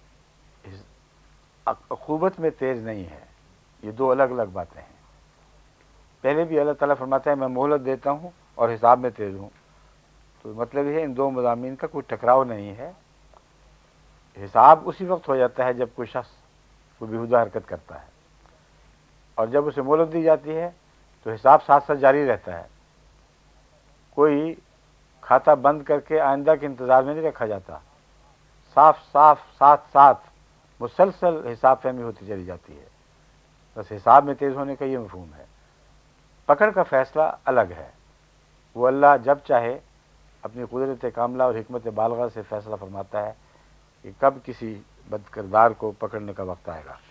عقوبت میں تیز نہیں ہے، یہ دو الگ الگ باتیں ہیں۔ پہلے بھی اللہ تعالیٰ فرماتا ہے میں مہلت دیتا ہوں اور حساب میں تیز ہوں، تو مطلب یہ ہے ان دو مضامین کا کوئی ٹکراؤ نہیں ہے۔ حساب اسی وقت ہو جاتا ہے جب کوئی شخص کوئی بیہودہ حرکت کرتا ہے، اور جب اسے مہلت دی جاتی ہے تو حساب ساتھ ساتھ جاری رہتا ہے، کوئی کھاتہ بند کر کے آئندہ کے انتظار میں نہیں رکھا جاتا، صاف صاف ساتھ ساتھ مسلسل حساب فہمی ہوتی چلی جاتی ہے۔ بس حساب میں تیز ہونے کا یہ مفہوم ہے۔ پکڑ کا فیصلہ الگ ہے، وہ اللہ جب چاہے اپنی قدرت کاملہ اور حکمت بالغہ سے فیصلہ فرماتا ہے کہ کب کسی بد کردار کو پکڑنے کا وقت آئے گا۔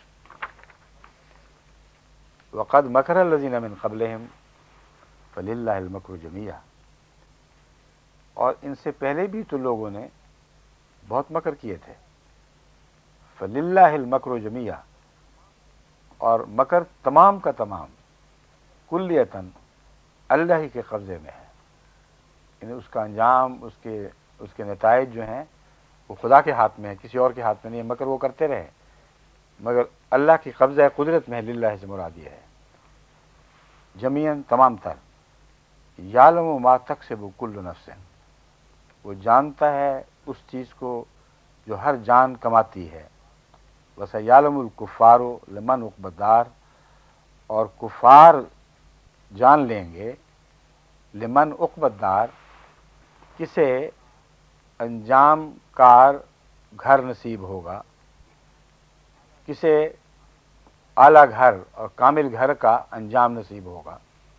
وقد مکر الذین من قبلہم فللہ المکر جمیعا، اور ان سے پہلے بھی تو لوگوں نے بہت مکر کیے تھے، فللہ المکر جمیعا، اور مکر تمام کا تمام کلیتاً اللہ ہی کے قبضے میں ہے، یعنی اس کا انجام، اس کے نتائج جو ہیں وہ خدا کے ہاتھ میں ہے، کسی اور کے ہاتھ میں نہیں ہے۔ مکر وہ کرتے رہے، مگر اللہ کی قبضہ قدرت میں للہ سے مراد یہ ہے جمیعاً تمام تر، یعلم ما تکسب کل نفس، وہ جانتا ہے اس چیز کو جو ہر جان کماتی ہے، وسیعلم الکفار لمن عقبی الدار، اور کفار جان لیں گے لمن عقبی الدار، کسے انجام کار گھر نصیب ہوگا، کسے اعلیٰ گھر اور کامل گھر کا انجام نصیب ہوگا۔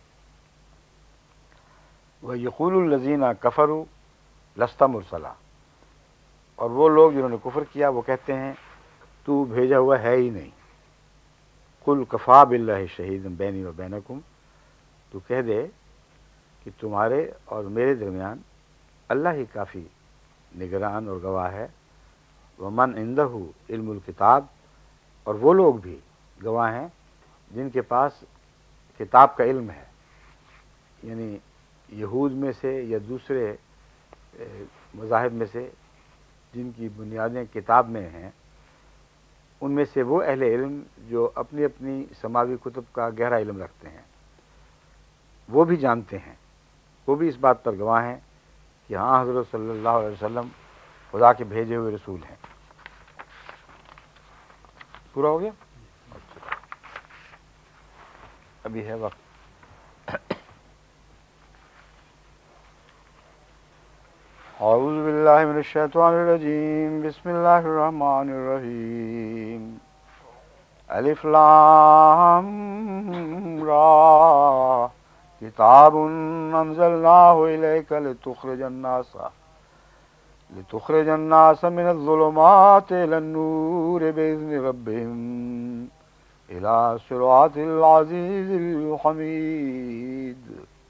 وَيَقُولُ الَّذِينَ كَفَرُوا لَسْتَ مُرْسَلًا، اور وہ لوگ جنہوں نے کفر کیا وہ کہتے ہیں تو بھیجا ہوا ہے ہی نہیں۔ قُلْ كَفَىٰ بِاللَّهِ شَهِيدًا بَيْنِي وَبَيْنَكُمْ، تو کہہ دے کہ تمہارے اور میرے درمیان اللہ ہی کافی نگران اور گواہ ہے۔ وَمَنْ عِندَهُ علم الکتاب، اور وہ لوگ بھی گواہ ہیں جن کے پاس کتاب کا علم ہے، یعنی یہود میں سے یا دوسرے مذاہب میں سے جن کی بنیادیں کتاب میں ہیں، ان میں سے وہ اہل علم جو اپنی اپنی سماوی کتب کا گہرا علم رکھتے ہیں، وہ بھی جانتے ہیں، وہ بھی اس بات پر گواہ ہیں کہ ہاں حضرت صلی اللہ علیہ وسلم خدا کے بھیجے ہوئے رسول ہیں۔ پورا ہو گیا؟ ابھی ہے وقت۔ اعوذ باللہ من الشیطان الرجیم، بسم اللہ الرحمن الرحیم، الف لام را، کتاب انزلناہ الیک لتخرج الناس من الظلمات الى النور باذن ربهم الى صراط العزیز الحمید،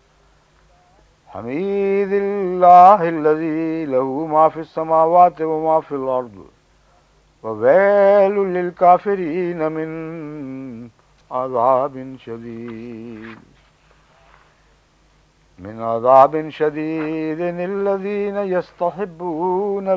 حمید اللہ الذی له ما فی السماوات وما فی الارض وویل للکافرین من عذاب شدید الذین یستحبون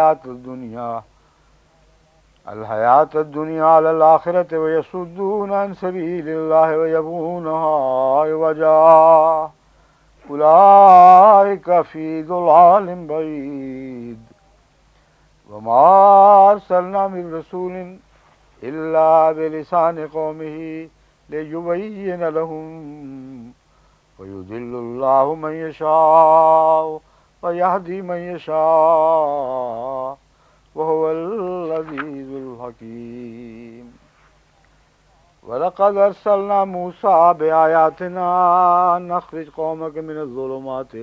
الحیاة الدنیا علی الآخرۃ ویصدون عن سبیل اللہ ویبغونها عوجا اولئک فی ضلال بعید، وما ارسلنا من رسول الا بلسان قومه لیبین لهم، ویضل اللہ من یشاء ویہدی من یشاء وهو العزیز الحکیم۔ وَلَقَدْ أَرْسَلْنَا مُوسَىٰ بِآيَاتِنَا أَنْ أَخْرِجْ قَوْمَكَ مِنَ الظُّلُمَاتِ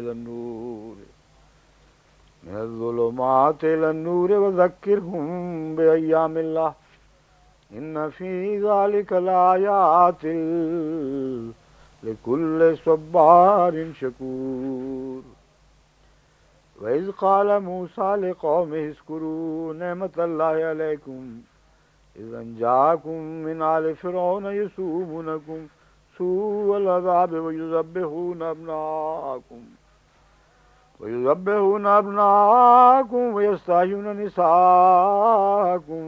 إِلَى النُّورِ وَذَكِّرْهُم بِأَيَّامِ اللَّهِ إِنَّ فِي ذَلِكَ لَآيَاتٍ لِكُلِّ صَبَّارٍ شَكُورٍ۔ وَإِذْ قَالَ مُوسَىٰ لِقَوْمِهِ اذْكُرُوا نِعْمَةَ اللَّهِ عَلَيْكُمْ إِذْ أَنجَاكُم مِّنْ آلِ فِرْعَوْنَ يَسُومُونَكُمْ سُوءَ الْعَذَابِ وَيُذَبِّحُونَ أَبْنَاءَكُمْ وَيَسْتَحْيُونَ نِسَاءَكُمْ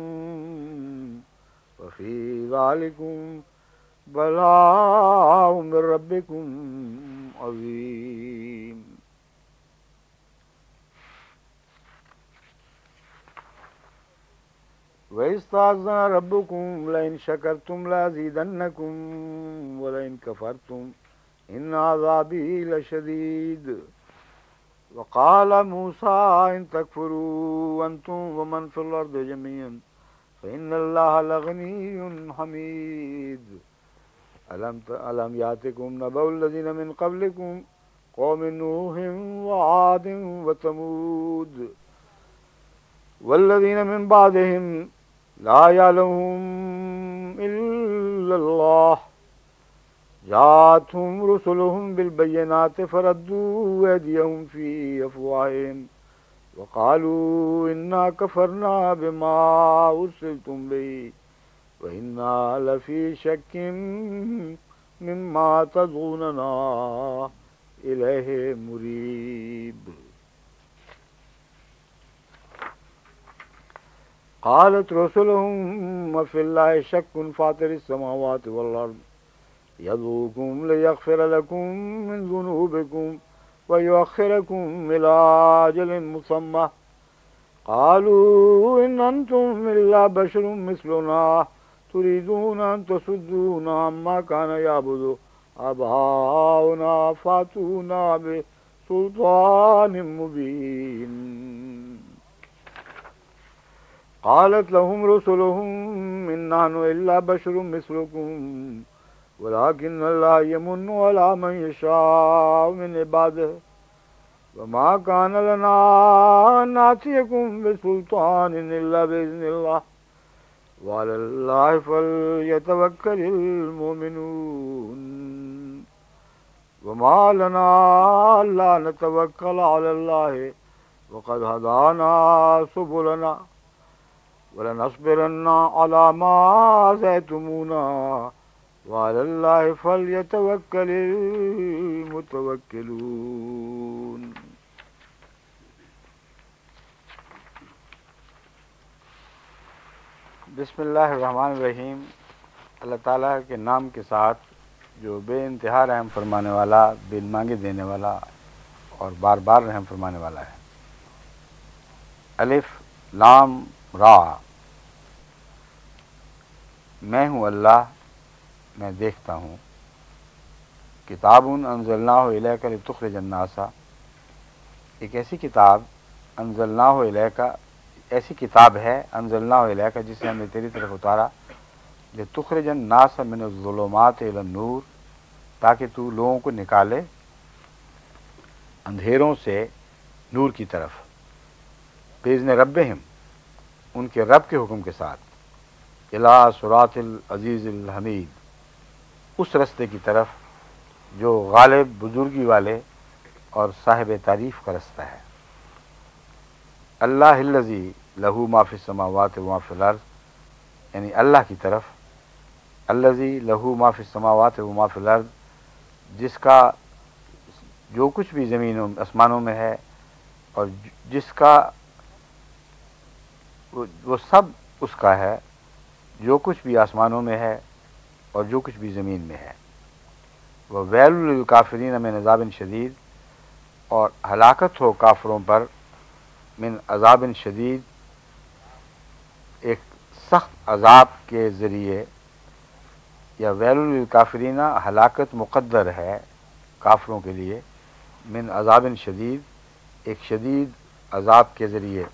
وَفِي ذَلِكُمْ بَلَاءٌ مِّن رَّبِّكُمْ عَظِيمٌ۔ وَإِذْ تَأَذَّنَ رَبُّكُمْ لَئِن شَكَرْتُمْ لَأَزِيدَنَّكُمْ وَلَئِن كَفَرْتُمْ إِنَّ عَذَابِي لَشَدِيدٌ۔ وَقَالَ مُوسَىٰ إِن تَكْفُرُوا أَنتُمْ وَمَن فِي الْأَرْضِ جَمِيعًا فَإِنَّ اللَّهَ لَغَنِيٌّ حَمِيدٌ۔ أَلَمْ يَأْتِكُمْ نَبَأُ الَّذِينَ مِن قَبْلِكُمْ قَوْمِ نُوحٍ وَعَادٍ وَثَمُودَ وَالَّذِينَ مِن بَعْدِهِمْ لا يعلمهم إلا الله، جاءتهم رسلهم بالبينات فردوا أيديهم في أفواههم وقالوا إنا كفرنا بما أرسلتم به وإنا لفي شك مما تدعوننا إليه مريب۔ قالت رسلهم وفي الله شك فاطر السماوات والأرض يدعوكم ليغفر لكم من ذنوبكم ويؤخركم إلى أجل مسمى قالوا إن أنتم إلا بشر مثلنا تريدون أن تصدونا عما كان يعبد آباؤنا فاتونا بسلطان مبين قالت لهم رسلهم إن نحن إلا بشر مثلكم ولكن الله يمن على من يشاء من عباده وما كان لنا أن نأتيكم بسلطان إلا بإذن الله وعلى الله فليتوكل المؤمنون وما لنا ألا نتوكل على الله وقد هدانا سبلنا ولنصبرن على ما آذيتمونا وعلى الله فليتوكل المتوكلون. بسم اللہ الرحمن الرحیم. اللہ تعالیٰ کے نام کے ساتھ جو بے انتہا رحم فرمانے والا، بن مانگے دینے والا اور بار بار رحم فرمانے والا ہے. الف لام را. میں ہوں اللہ، میں دیکھتا ہوں. کتاب انزلناہ الیک لتخرج الناس. ایک ایسی کتاب انزلناہ الیک، ایسی کتاب ہے انزلناہ الیک جسے ہم نے تیری طرف اتارا، لتخرج الناس من الظلمات الی النور، تاکہ تو لوگوں کو نکالے اندھیروں سے نور کی طرف. باذن ربہم، ان کے رب کے حکم کے ساتھ. الی صراط العزیز الحمید، اس رستے کی طرف جو غالب، بزرگی والے اور صاحب تعریف کا رستہ ہے. اللہ الذی لہ ما فی السماوات و ما فی الارض، یعنی اللہ کی طرف. الذی لہ ما فی السماوات و ما فی الارض، جس کا جو کچھ بھی زمینوں آسمانوں میں ہے اور جس کا وہ سب اس کا ہے، جو کچھ بھی آسمانوں میں ہے اور جو کچھ بھی زمین میں ہے. وہ ویل للکافرین من عذاب شدید، اور ہلاکت ہو کافروں پر من عذاب شدید، ایک سخت عذاب کے ذریعے. یا ویل للکافرین، ہلاکت مقدر ہے کافروں کے لیے، من عذاب شدید، ایک شدید عذاب کے ذریعے.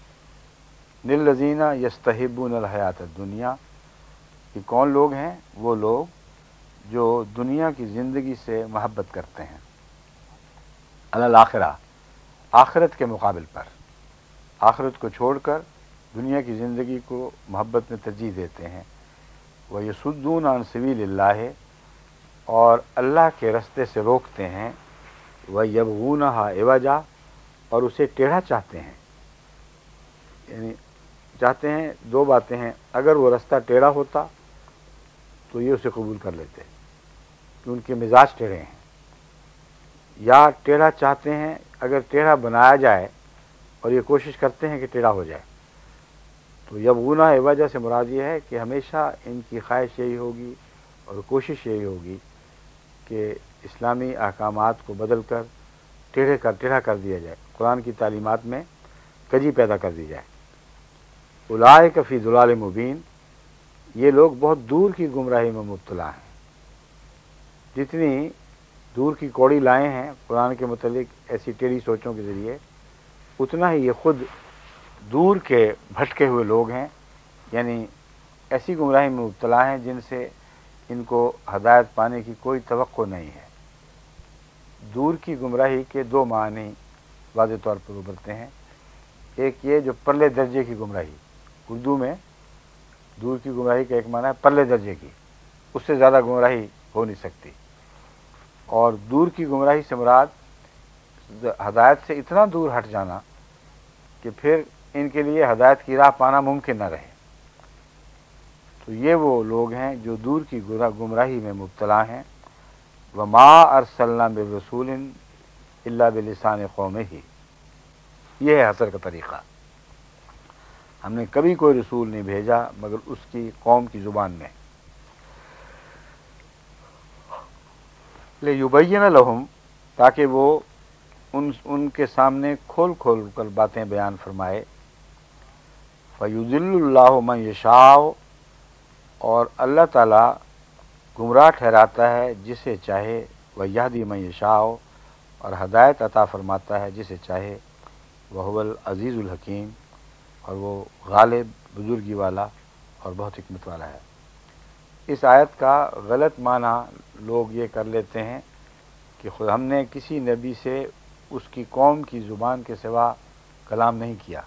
للذین یستحبون الحیات الدنیا، یہ کون لوگ ہیں؟ وہ لوگ جو دنیا کی زندگی سے محبت کرتے ہیں. علی الآخرہ، آخرت کے مقابل پر، آخرت کو چھوڑ کر دنیا کی زندگی کو محبت میں ترجیح دیتے ہیں. وَيَصُدُّونَ عَن سَبِيلِ اللَّهِ، اور اللہ کے رستے سے روکتے ہیں. وَيَبْغُونَهَا عِوَجًا، اور اسے ٹیڑھا چاہتے ہیں. یعنی چاہتے ہیں دو باتیں ہیں، اگر وہ رستہ ٹیڑھا ہوتا تو یہ اسے قبول کر لیتے کہ ان کے مزاج ٹیڑھے ہیں، یا ٹیڑھا چاہتے ہیں اگر ٹیڑھا بنایا جائے اور یہ کوشش کرتے ہیں کہ ٹیڑھا ہو جائے. تو یبغونہ عوجا سے مراد یہ ہے کہ ہمیشہ ان کی خواہش یہی ہوگی اور کوشش یہی ہوگی کہ اسلامی احکامات کو بدل کر ٹیڑھا کر دیا جائے، قرآن کی تعلیمات میں کجی پیدا کر دی جائے. اولئک فی ضلال مبین، یہ لوگ بہت دور کی گمراہی میں مبتلا ہیں. جتنی دور کی کوڑی لائے ہیں قرآن کے متعلق ایسی ٹیڑھی سوچوں کے ذریعے، اتنا ہی یہ خود دور کے بھٹکے ہوئے لوگ ہیں، یعنی ایسی گمراہی میں مبتلا ہیں جن سے ان کو ہدایت پانے کی کوئی توقع نہیں ہے. دور کی گمراہی کے دو معنی واضح طور پر ابھرتے ہیں. ایک یہ جو پرلے درجے کی گمراہی، اردو میں دور کی گمراہی کا ایک معنی ہے پرلے درجے کی، اس سے زیادہ گمراہی ہو نہیں سکتی. اور دور کی گمراہی سے مراد ہدایت سے اتنا دور ہٹ جانا کہ پھر ان کے لیے ہدایت کی راہ پانا ممکن نہ رہے. تو یہ وہ لوگ ہیں جو دور کی گمراہی میں مبتلا ہیں. وما ارسلنا برسول الا بلسان قومہ، یہ ہے حسر کا طریقہ. ہم نے کبھی کوئی رسول نہیں بھیجا مگر اس کی قوم کی زبان میں، لیبین لہم، تاکہ وہ ان کے سامنے کھول کھول کر باتیں بیان فرمائے، فیضل اللہ من یشاء، اور اللہ تعالی گمراہ ٹھہراتا ہے جسے چاہے، ویہدی من یشاء، اور ہدایت عطا فرماتا ہے جسے چاہے، وہو العزیز الحکیم، اور وہ غالب، بزرگی والا اور بہت حکمت والا ہے۔ اس آیت کا غلط معنی لوگ یہ کر لیتے ہیں کہ خود ہم نے کسی نبی سے اس کی قوم کی زبان کے سوا کلام نہیں کیا۔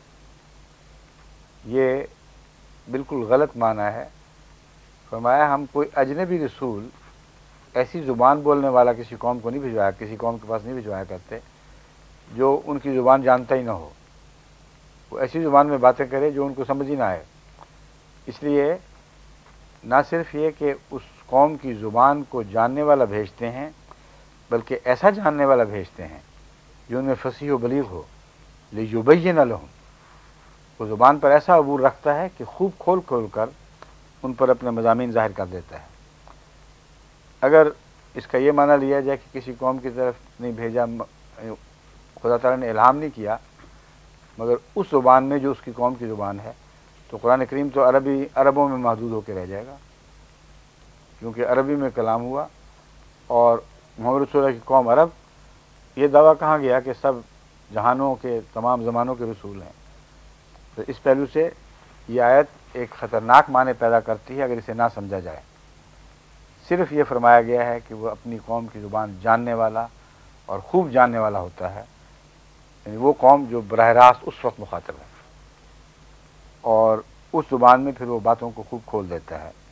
یہ بالکل غلط معنی ہے۔ فرمایا ہم کوئی اجنبی رسول ایسی زبان بولنے والا کسی قوم کو نہیں بھجوایا، کسی قوم کے پاس نہیں بھجوایا کرتے جو ان کی زبان جانتا ہی نہ ہو، وہ ایسی زبان میں باتیں کرے جو ان کو سمجھ ہی نہ آئے۔ اس لیے نہ صرف یہ کہ اس قوم کی زبان کو جاننے والا بھیجتے ہیں، بلکہ ایسا جاننے والا بھیجتے ہیں جو ان میں فصیح و بلیغ ہو، لیبین لہم، وہ زبان پر ایسا عبور رکھتا ہے کہ خوب کھول کھول کر ان پر اپنے مضامین ظاہر کر دیتا ہے۔ اگر اس کا یہ معنی لیا جائے کہ کسی قوم کی طرف نہیں بھیجا، خدا تعالیٰ نے الہام نہیں کیا مگر اس زبان میں جو اس کی قوم کی زبان ہے، تو قرآن کریم تو عربوں میں محدود ہو کے رہ جائے گا، کیونکہ عربی میں کلام ہوا اور محمد رسول اللہ کی قوم عرب، یہ دعویٰ کہاں گیا کہ سب جہانوں کے تمام زمانوں کے رسول ہیں۔ تو اس پہلو سے یہ آیت ایک خطرناک معنی پیدا کرتی ہے اگر اسے نہ سمجھا جائے۔ صرف یہ فرمایا گیا ہے کہ وہ اپنی قوم کی زبان جاننے والا اور خوب جاننے والا ہوتا ہے، یعنی وہ قوم جو براہ راست اس وقت مخاطب ہے، اور اس زبان میں پھر وہ باتوں کو خوب کھول دیتا ہے۔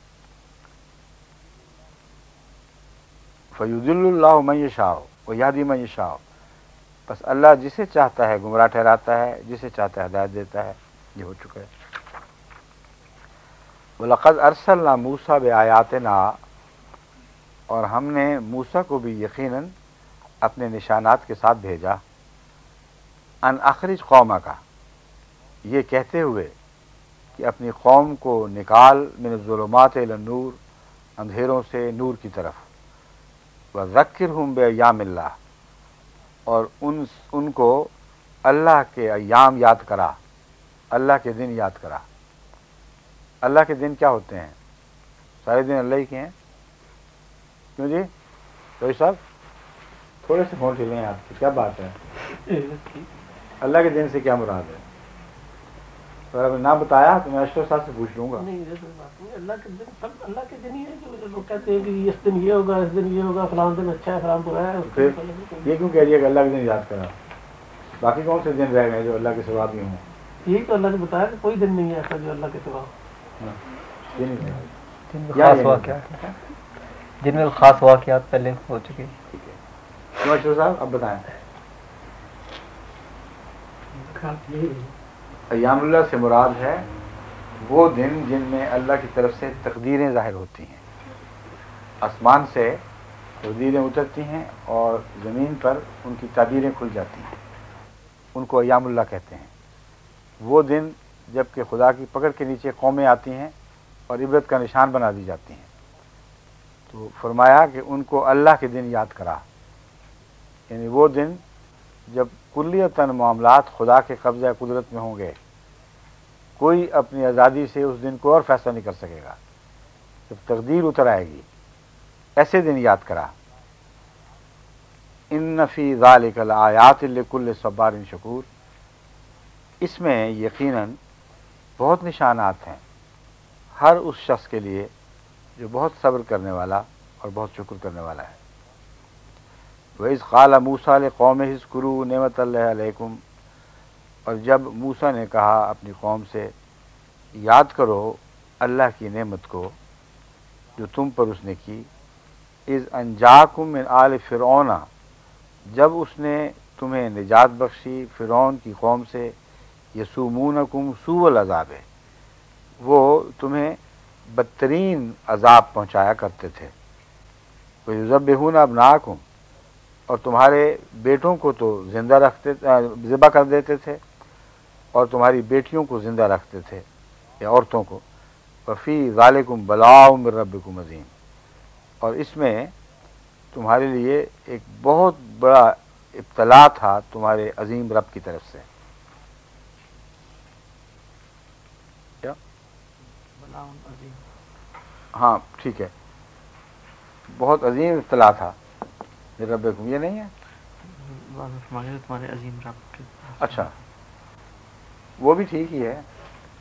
فیضل اللہ من یشاء ویہدی من یشاء، بس اللہ جسے چاہتا ہے گمراہ ٹھہراتا ہے، جسے چاہتا ہے ہدایت دیتا ہے۔ یہ ہو چکا ہے۔ وَلَقَدْ أَرْسَلْنَا مُوسَىٰ بِآيَاتِنَا، اور ہم نے موسیٰ کو بھی یقیناً اپنے نشانات کے ساتھ بھیجا، ان اخرج قومک، یہ کہتے ہوئے کہ اپنی قوم کو نکال، من الظلمات الی النور، اندھیروں سے نور کی طرف، وذکرہم بایام اللہ، اور ان کو اللہ کے ایام یاد کرا، اللہ کے دن یاد کرا۔ اللہ کے دن کیا ہوتے ہیں؟ سارے دن اللہ ہی کے ہیں، کیوں جی روہی صاحب تھوڑے سے فون لیں آپ کی، کیا بات ہے؟ اللہ کے دن سے کیا مراد ہے؟ اگر آپ نے نہ بتایا تو میں اشرف صاحب سے پوچھ لوں گا۔ نہیں اللہ کے دن سب اللہ کے دن ہی ہے، جو لوگ کہتے ہیں کہ اس دن یہ ہوگا، اس دن یہ ہوگا، فلاں دن اچھا ہے، فلاں برا ہے، پھر یہ کیوں کہہ دیا کہ اللہ کے دن یاد کرا؟ باقی کون سے دن رہ گئے جو اللہ کے سوا بھی ہوں؟ یہی تو اللہ نے بتایا کہ کوئی دن نہیں ہے ایسا جو اللہ کے سوا جن میں خاص واقعات، جن میں خاص واقعات پہلے ہو چکے۔ ٹھیک ہے، کیوں اشرف صاحب اب بتائیں۔ ایام اللہ سے مراد ہے وہ دن جن میں اللہ کی طرف سے تقدیریں ظاہر ہوتی ہیں، آسمان سے تقدیریں اترتی ہیں اور زمین پر ان کی تعبیریں کھل جاتی ہیں، ان کو ایام اللہ کہتے ہیں۔ وہ دن جب کہ خدا کی پکڑ کے نیچے قومیں آتی ہیں اور عبرت کا نشان بنا دی جاتی ہیں، تو فرمایا کہ ان کو اللہ کے دن یاد کرا، یعنی وہ دن جب کلیتاً معاملات خدا کے قبضہ قدرت میں ہوں گے، کوئی اپنی آزادی سے اس دن کو اور فیصلہ نہیں کر سکے گا، جب تقدیر اتر آئے گی، ایسے دن یاد کرا۔ ان فی ذلک لآیات لکل صبار شکور، اس میں یقیناً بہت نشانات ہیں ہر اس شخص کے لیے جو بہت صبر کرنے والا اور بہت شکر کرنے والا ہے۔ وَإِذْ قَالَ مُوسَىٰ لِقَوْمِهِ اذْكُرُوا نِعْمَتَ اللَّهِ عَلَيْكُمْ، اور جب موسیٰ نے کہا اپنی قوم سے یاد کرو اللہ کی نعمت کو جو تم پر اس نے کی، اذ انجاکم من آل فرعون، جب اس نے تمہیں نجات بخشی فرعون کی قوم سے، یسومونکم سوء العذاب، وہ تمہیں بدترین عذاب پہنچایا کرتے تھے، وَيُذَبِّحُونَ أَبْنَاءَكُمْ، اور تمہارے بیٹوں کو تو زندہ رکھتے، ذبح کر دیتے تھے، اور تمہاری بیٹیوں کو زندہ رکھتے تھے یا عورتوں کو، وفی ذالکم بلاء من ربکم عظیم، اور اس میں تمہارے لیے ایک بہت بڑا ابتلا تھا تمہارے عظیم رب کی طرف سے. کیا؟ ہاں ٹھیک ہے، بہت عظیم ابتلا تھا ربکم، یہ نہیں ہے؟ تمہارے عظیم رب کے. اچھا وہ بھی ٹھیک ہی ہے،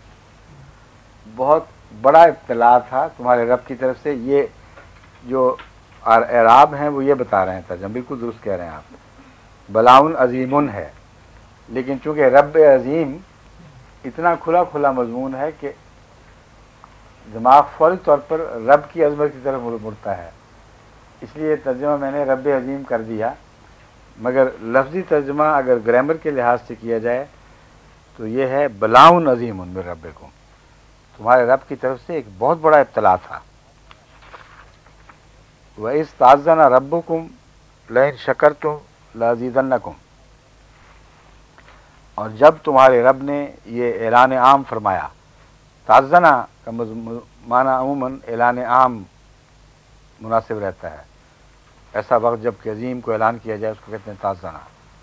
بہت بڑا ابتلا تھا تمہارے رب کی طرف سے. یہ جو اعراب ہیں وہ یہ بتا رہے ہیں، ترجمہ بالکل درست کہہ رہے ہیں آپ، بلاؤن عظیمن ہے، لیکن چونکہ رب عظیم اتنا کھلا کھلا مضمون ہے کہ دماغ فوری طور پر رب کی عظمت کی طرف مڑتا ہے، اس لیے ترجمہ میں نے رب عظیم کر دیا. مگر لفظی ترجمہ اگر گرامر کے لحاظ سے کیا جائے تو یہ ہے بلاؤن عظیم من ربکم، تمہارے رب کی طرف سے ایک بہت بڑا ابتلا تھا. وَإِذْ تَعَذَّنَ رَبُّكُمْ لَئِن شَكَرْتُمْ لَأَزِيدَنَّكُمْ، اور جب تمہارے رب نے یہ اعلان عام فرمایا. تعزنا کا معنی عموماً اعلان عام مناسب رہتا ہے، ایسا وقت جب کہ عظیم کو اعلان کیا جائے اس کو کہتے ہیں تعزنا.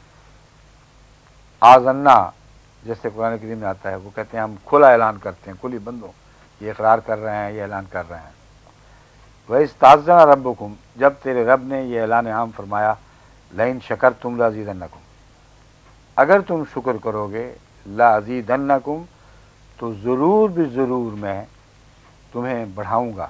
آزنا جیسے قرآن کریم میں آتا ہے، وہ کہتے ہیں ہم کھلا اعلان کرتے ہیں، کھلی بندوں یہ اقرار کر رہے ہیں، یہ اعلان کر رہے ہیں. وَإِذْ تَعَذَّنَ رَبُّكُمْ، جب تیرے رب نے یہ اعلان عام فرمایا، لَئِن شَكَرْتُمْ لَأَزِيدَنَّكُمْ، اگر تم شکر کرو گے، لَأَزِيدَنَّكُمْ، تو ضرور بھی ضرور میں تمہیں بڑھاؤں گا.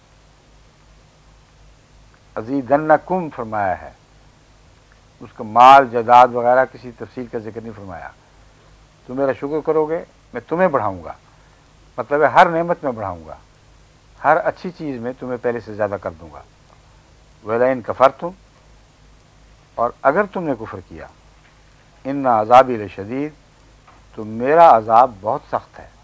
ازیدنکم فرمایا ہے، اس کا مال جائیداد وغیرہ کسی تفصیل کا ذکر نہیں فرمایا. تم میرا شکر کرو گے میں تمہیں بڑھاؤں گا، مطلب ہے ہر نعمت میں بڑھاؤں گا، ہر اچھی چیز میں تمہیں پہلے سے زیادہ کر دوں گا. وَلَئِن كَفَرْتُمْ، اور اگر تم نے کفر کیا، ان عذابی لشدید، تو میرا عذاب بہت سخت ہے.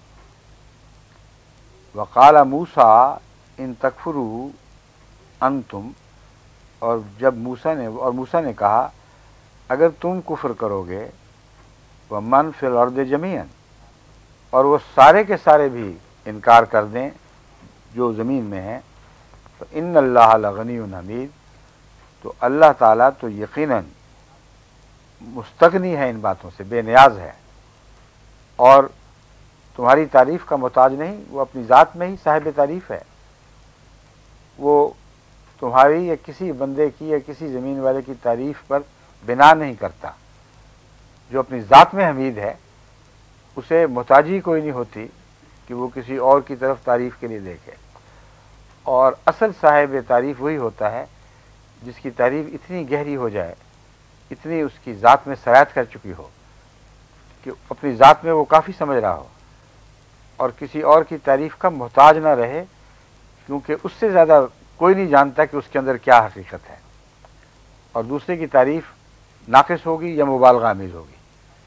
وقال موسیٰ ان تکفروا انتم، اور جب موسیٰ نے کہا اگر تم کفر کرو گے، ومن فی الارض جمیعا، اور وہ سارے کے سارے بھی انکار کر دیں جو زمین میں ہیں، تو ان اللہ لغنی حمید، تو اللہ تعالیٰ تو یقیناً مستغنی ہے ان باتوں سے، بے نیاز ہے، اور تمہاری تعریف کا محتاج نہیں، وہ اپنی ذات میں ہی صاحب تعریف ہے. وہ تمہاری یا کسی بندے کی یا کسی زمین والے کی تعریف پر بنا نہیں کرتا. جو اپنی ذات میں حمید ہے اسے محتاجی کوئی نہیں ہوتی کہ وہ کسی اور کی طرف تعریف کے لیے دیکھے. اور اصل صاحب تعریف وہی ہوتا ہے جس کی تعریف اتنی گہری ہو جائے، اتنی اس کی ذات میں سرایت کر چکی ہو کہ اپنی ذات میں وہ کافی سمجھ رہا ہو اور کسی اور کی تعریف کا محتاج نہ رہے، کیونکہ اس سے زیادہ کوئی نہیں جانتا کہ اس کے اندر کیا حقیقت ہے، اور دوسرے کی تعریف ناقص ہوگی یا مبالغہ آمیز ہوگی.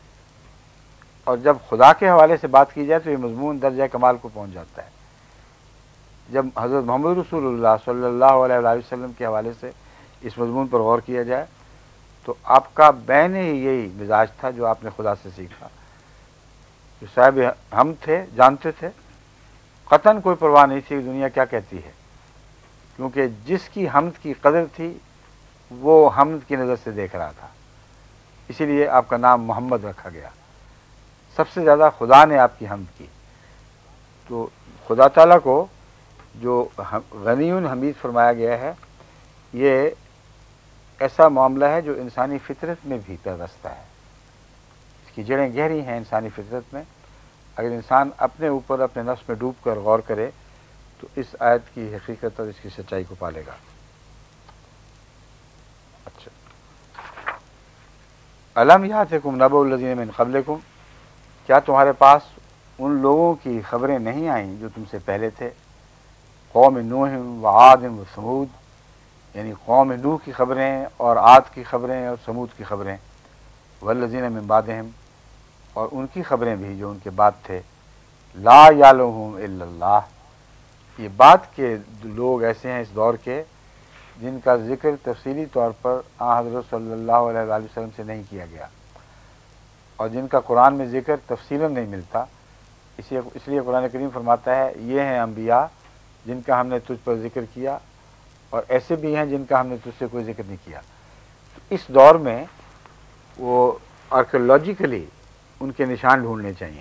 اور جب خدا کے حوالے سے بات کی جائے تو یہ مضمون درجہ کمال کو پہنچ جاتا ہے. جب حضرت محمد رسول اللہ صلی اللہ علیہ وآلہ وسلم کے حوالے سے اس مضمون پر غور کیا جائے تو آپ کا بین ہی یہی مزاج تھا جو آپ نے خدا سے سیکھا. جو صاحب ہم تھے، جانتے تھے، قطعاً کوئی پرواہ نہیں تھی کہ دنیا کیا کہتی ہے، کیونکہ جس کی حمد کی قدر تھی وہ حمد کی نظر سے دیکھ رہا تھا، اسی لیے آپ کا نام محمد رکھا گیا. سب سے زیادہ خدا نے آپ کی حمد کی. تو خدا تعالیٰ کو جو غنی حمید فرمایا گیا ہے، یہ ایسا معاملہ ہے جو انسانی فطرت میں بھی پیوستہ ہے، اس کی جڑیں گہری ہیں انسانی فطرت میں. اگر انسان اپنے اوپر اپنے نفس میں ڈوب کر غور کرے تو اس آیت کی حقیقت اور اس کی سچائی کو پالے گا. اچھا، الم یاتکم نبأ الذین من قبلکم، کیا تمہارے پاس ان لوگوں کی خبریں نہیں آئیں جو تم سے پہلے تھے؟ قوم نوح و عاد و ثمود، یعنی قوم نوح کی خبریں اور عاد کی خبریں اور ثمود کی خبریں. والذین من بعدہم، اور ان کی خبریں بھی جو ان کے بعد تھے. لا یعلمہم الا اللہ، یہ بات کہ لوگ ایسے ہیں اس دور کے جن کا ذکر تفصیلی طور پر حضرت صلی اللہ علیہ وآلہ وسلم سے نہیں کیا گیا. اور جن کا قرآن میں ذکر تفصیلاً نہیں ملتا، اس لیے قرآن کریم فرماتا ہے یہ ہیں انبیاء جن کا ہم نے تجھ پر ذکر کیا، اور ایسے بھی ہیں جن کا ہم نے تجھ سے کوئی ذکر نہیں کیا۔ اس دور میں وہ آرکیولوجیکلی ان کے نشان ڈھونڈنے چاہیے۔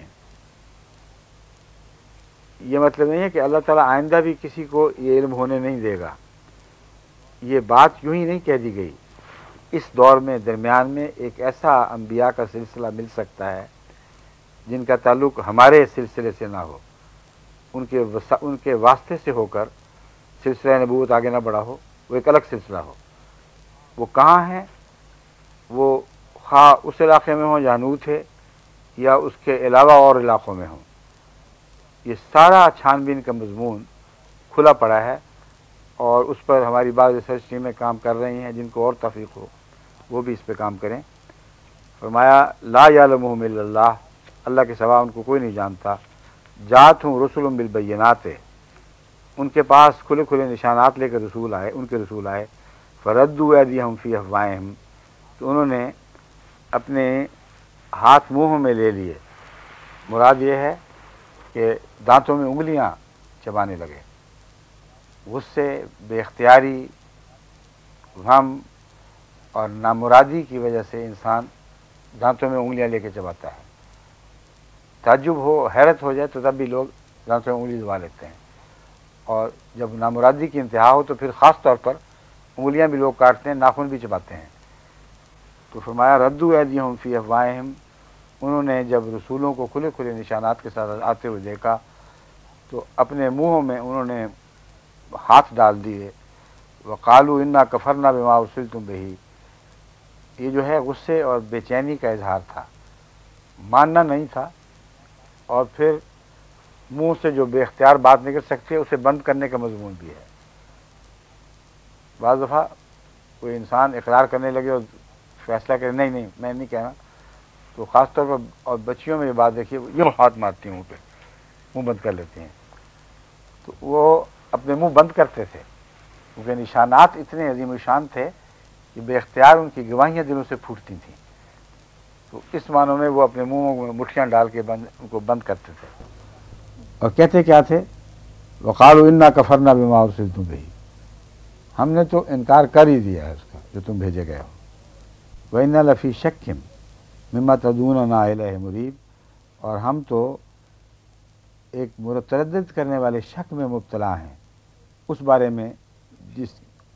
یہ مطلب نہیں ہے کہ اللہ تعالیٰ آئندہ بھی کسی کو یہ علم ہونے نہیں دے گا، یہ بات یوں ہی نہیں کہہ دی گئی۔ اس دور میں درمیان میں ایک ایسا انبیاء کا سلسلہ مل سکتا ہے جن کا تعلق ہمارے سلسلے سے نہ ہو، ان کے واسطے سے ہو کر سلسلہ نبوت آگے نہ بڑھا ہو، وہ ایک الگ سلسلہ ہو۔ وہ کہاں ہیں؟ وہ خواہ اس علاقے میں ہوں جہاں نوح تھے یا اس کے علاوہ اور علاقوں میں ہوں، یہ سارا چھان بین کا مضمون کھلا پڑا ہے، اور اس پر ہماری بعض ریسرچ ٹیمیں کام کر رہی ہیں، جن کو اور توفیق ہو وہ بھی اس پہ کام کریں۔ فرمایا لا یعلمہم الا اللہ، اللہ کے سوا ان کو کوئی نہیں جانتا۔ جاءتہم رسل بالبینات، ان کے پاس کھلے کھلے نشانات لے کر رسول آئے، ان کے رسول آئے۔ فردوا ایدیہم فی افواہہم، تو انہوں نے اپنے ہاتھ منہ میں لے لیے، مراد یہ ہے کہ دانتوں میں انگلیاں چبانے لگے، غصے، بے اختیاری، غم اور نامرادی کی وجہ سے انسان دانتوں میں انگلیاں لے کے چباتا ہے۔ تعجب ہو، حیرت ہو جائے تو تب بھی لوگ دانتوں میں انگلی دبا لیتے ہیں، اور جب نامرادی کی انتہا ہو تو پھر خاص طور پر انگلیاں بھی لوگ کاٹتے ہیں، ناخن بھی چباتے ہیں۔ تو فرمایا ردوا ایدیہم فی افواہہم، انہوں نے جب رسولوں کو کھلے کھلے نشانات کے ساتھ آتے ہوئے دیکھا تو اپنے منہوں میں انہوں نے ہاتھ ڈال دیے۔ وقالوا انا کفرنا بما ارسلتم بہ، یہ جو ہے غصے اور بے چینی کا اظہار تھا، ماننا نہیں تھا، اور پھر منہ سے جو بے اختیار بات نکل سکتی ہے اسے بند کرنے کا مضمون بھی ہے۔ بعض دفعہ کوئی انسان اقرار کرنے لگے اور فیصلہ کرے نہیں میں نہیں کہنا، تو خاص طور پر اور بچیوں میں یہ بات دیکھیے، یوں ہاتھ مارتی ہوں پہ، منہ بند کر لیتے ہیں، تو وہ اپنے منہ بند کرتے تھے کیونکہ نشانات اتنے عظیم الشان تھے کہ بے اختیار ان کی گواہیاں دلوں سے پھوٹتی تھیں، تو اس معنوں میں وہ اپنے منہ میں مٹھیاں ڈال کے ان کو بند کرتے تھے، اور کہتے کیا تھے؟ وقالوا انا کفرنا بما ارسلتم بہ، ہم نے تو انکار کر ہی دیا ہے اس کا جو تم بھیجے گئے ہو۔ وَإِنَّا لَفِي شَكٍّ مِّمَّا تَدْعُونَنَا إِلَيْهِ مُرِيبٍ، اور ہم تو ایک متردد کرنے والے شک میں مبتلا ہیں اس بارے میں جس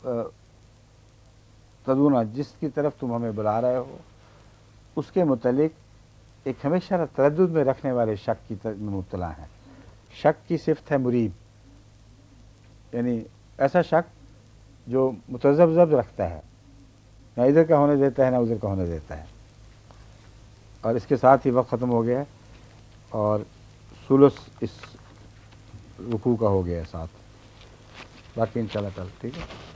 تدعونا، جس کی طرف تم ہمیں بلا رہے ہو، اس کے متعلق ایک ہمیشہ تردد میں رکھنے والے شک کی میں مبتلا ہیں۔ شک کی صفت ہے مریب، یعنی ایسا شک جو متذبذب رکھتا ہے، نہ ادھر کا ہونے دیتا ہے نہ ادھر کا ہونے دیتا ہے۔ اور اس کے ساتھ ہی وقت ختم ہو گیا ہے، اور ثلث اس رکوع کا ہو گیا ہے ساتھ، باقی انشاءاللہ کل ٹھیک ہے۔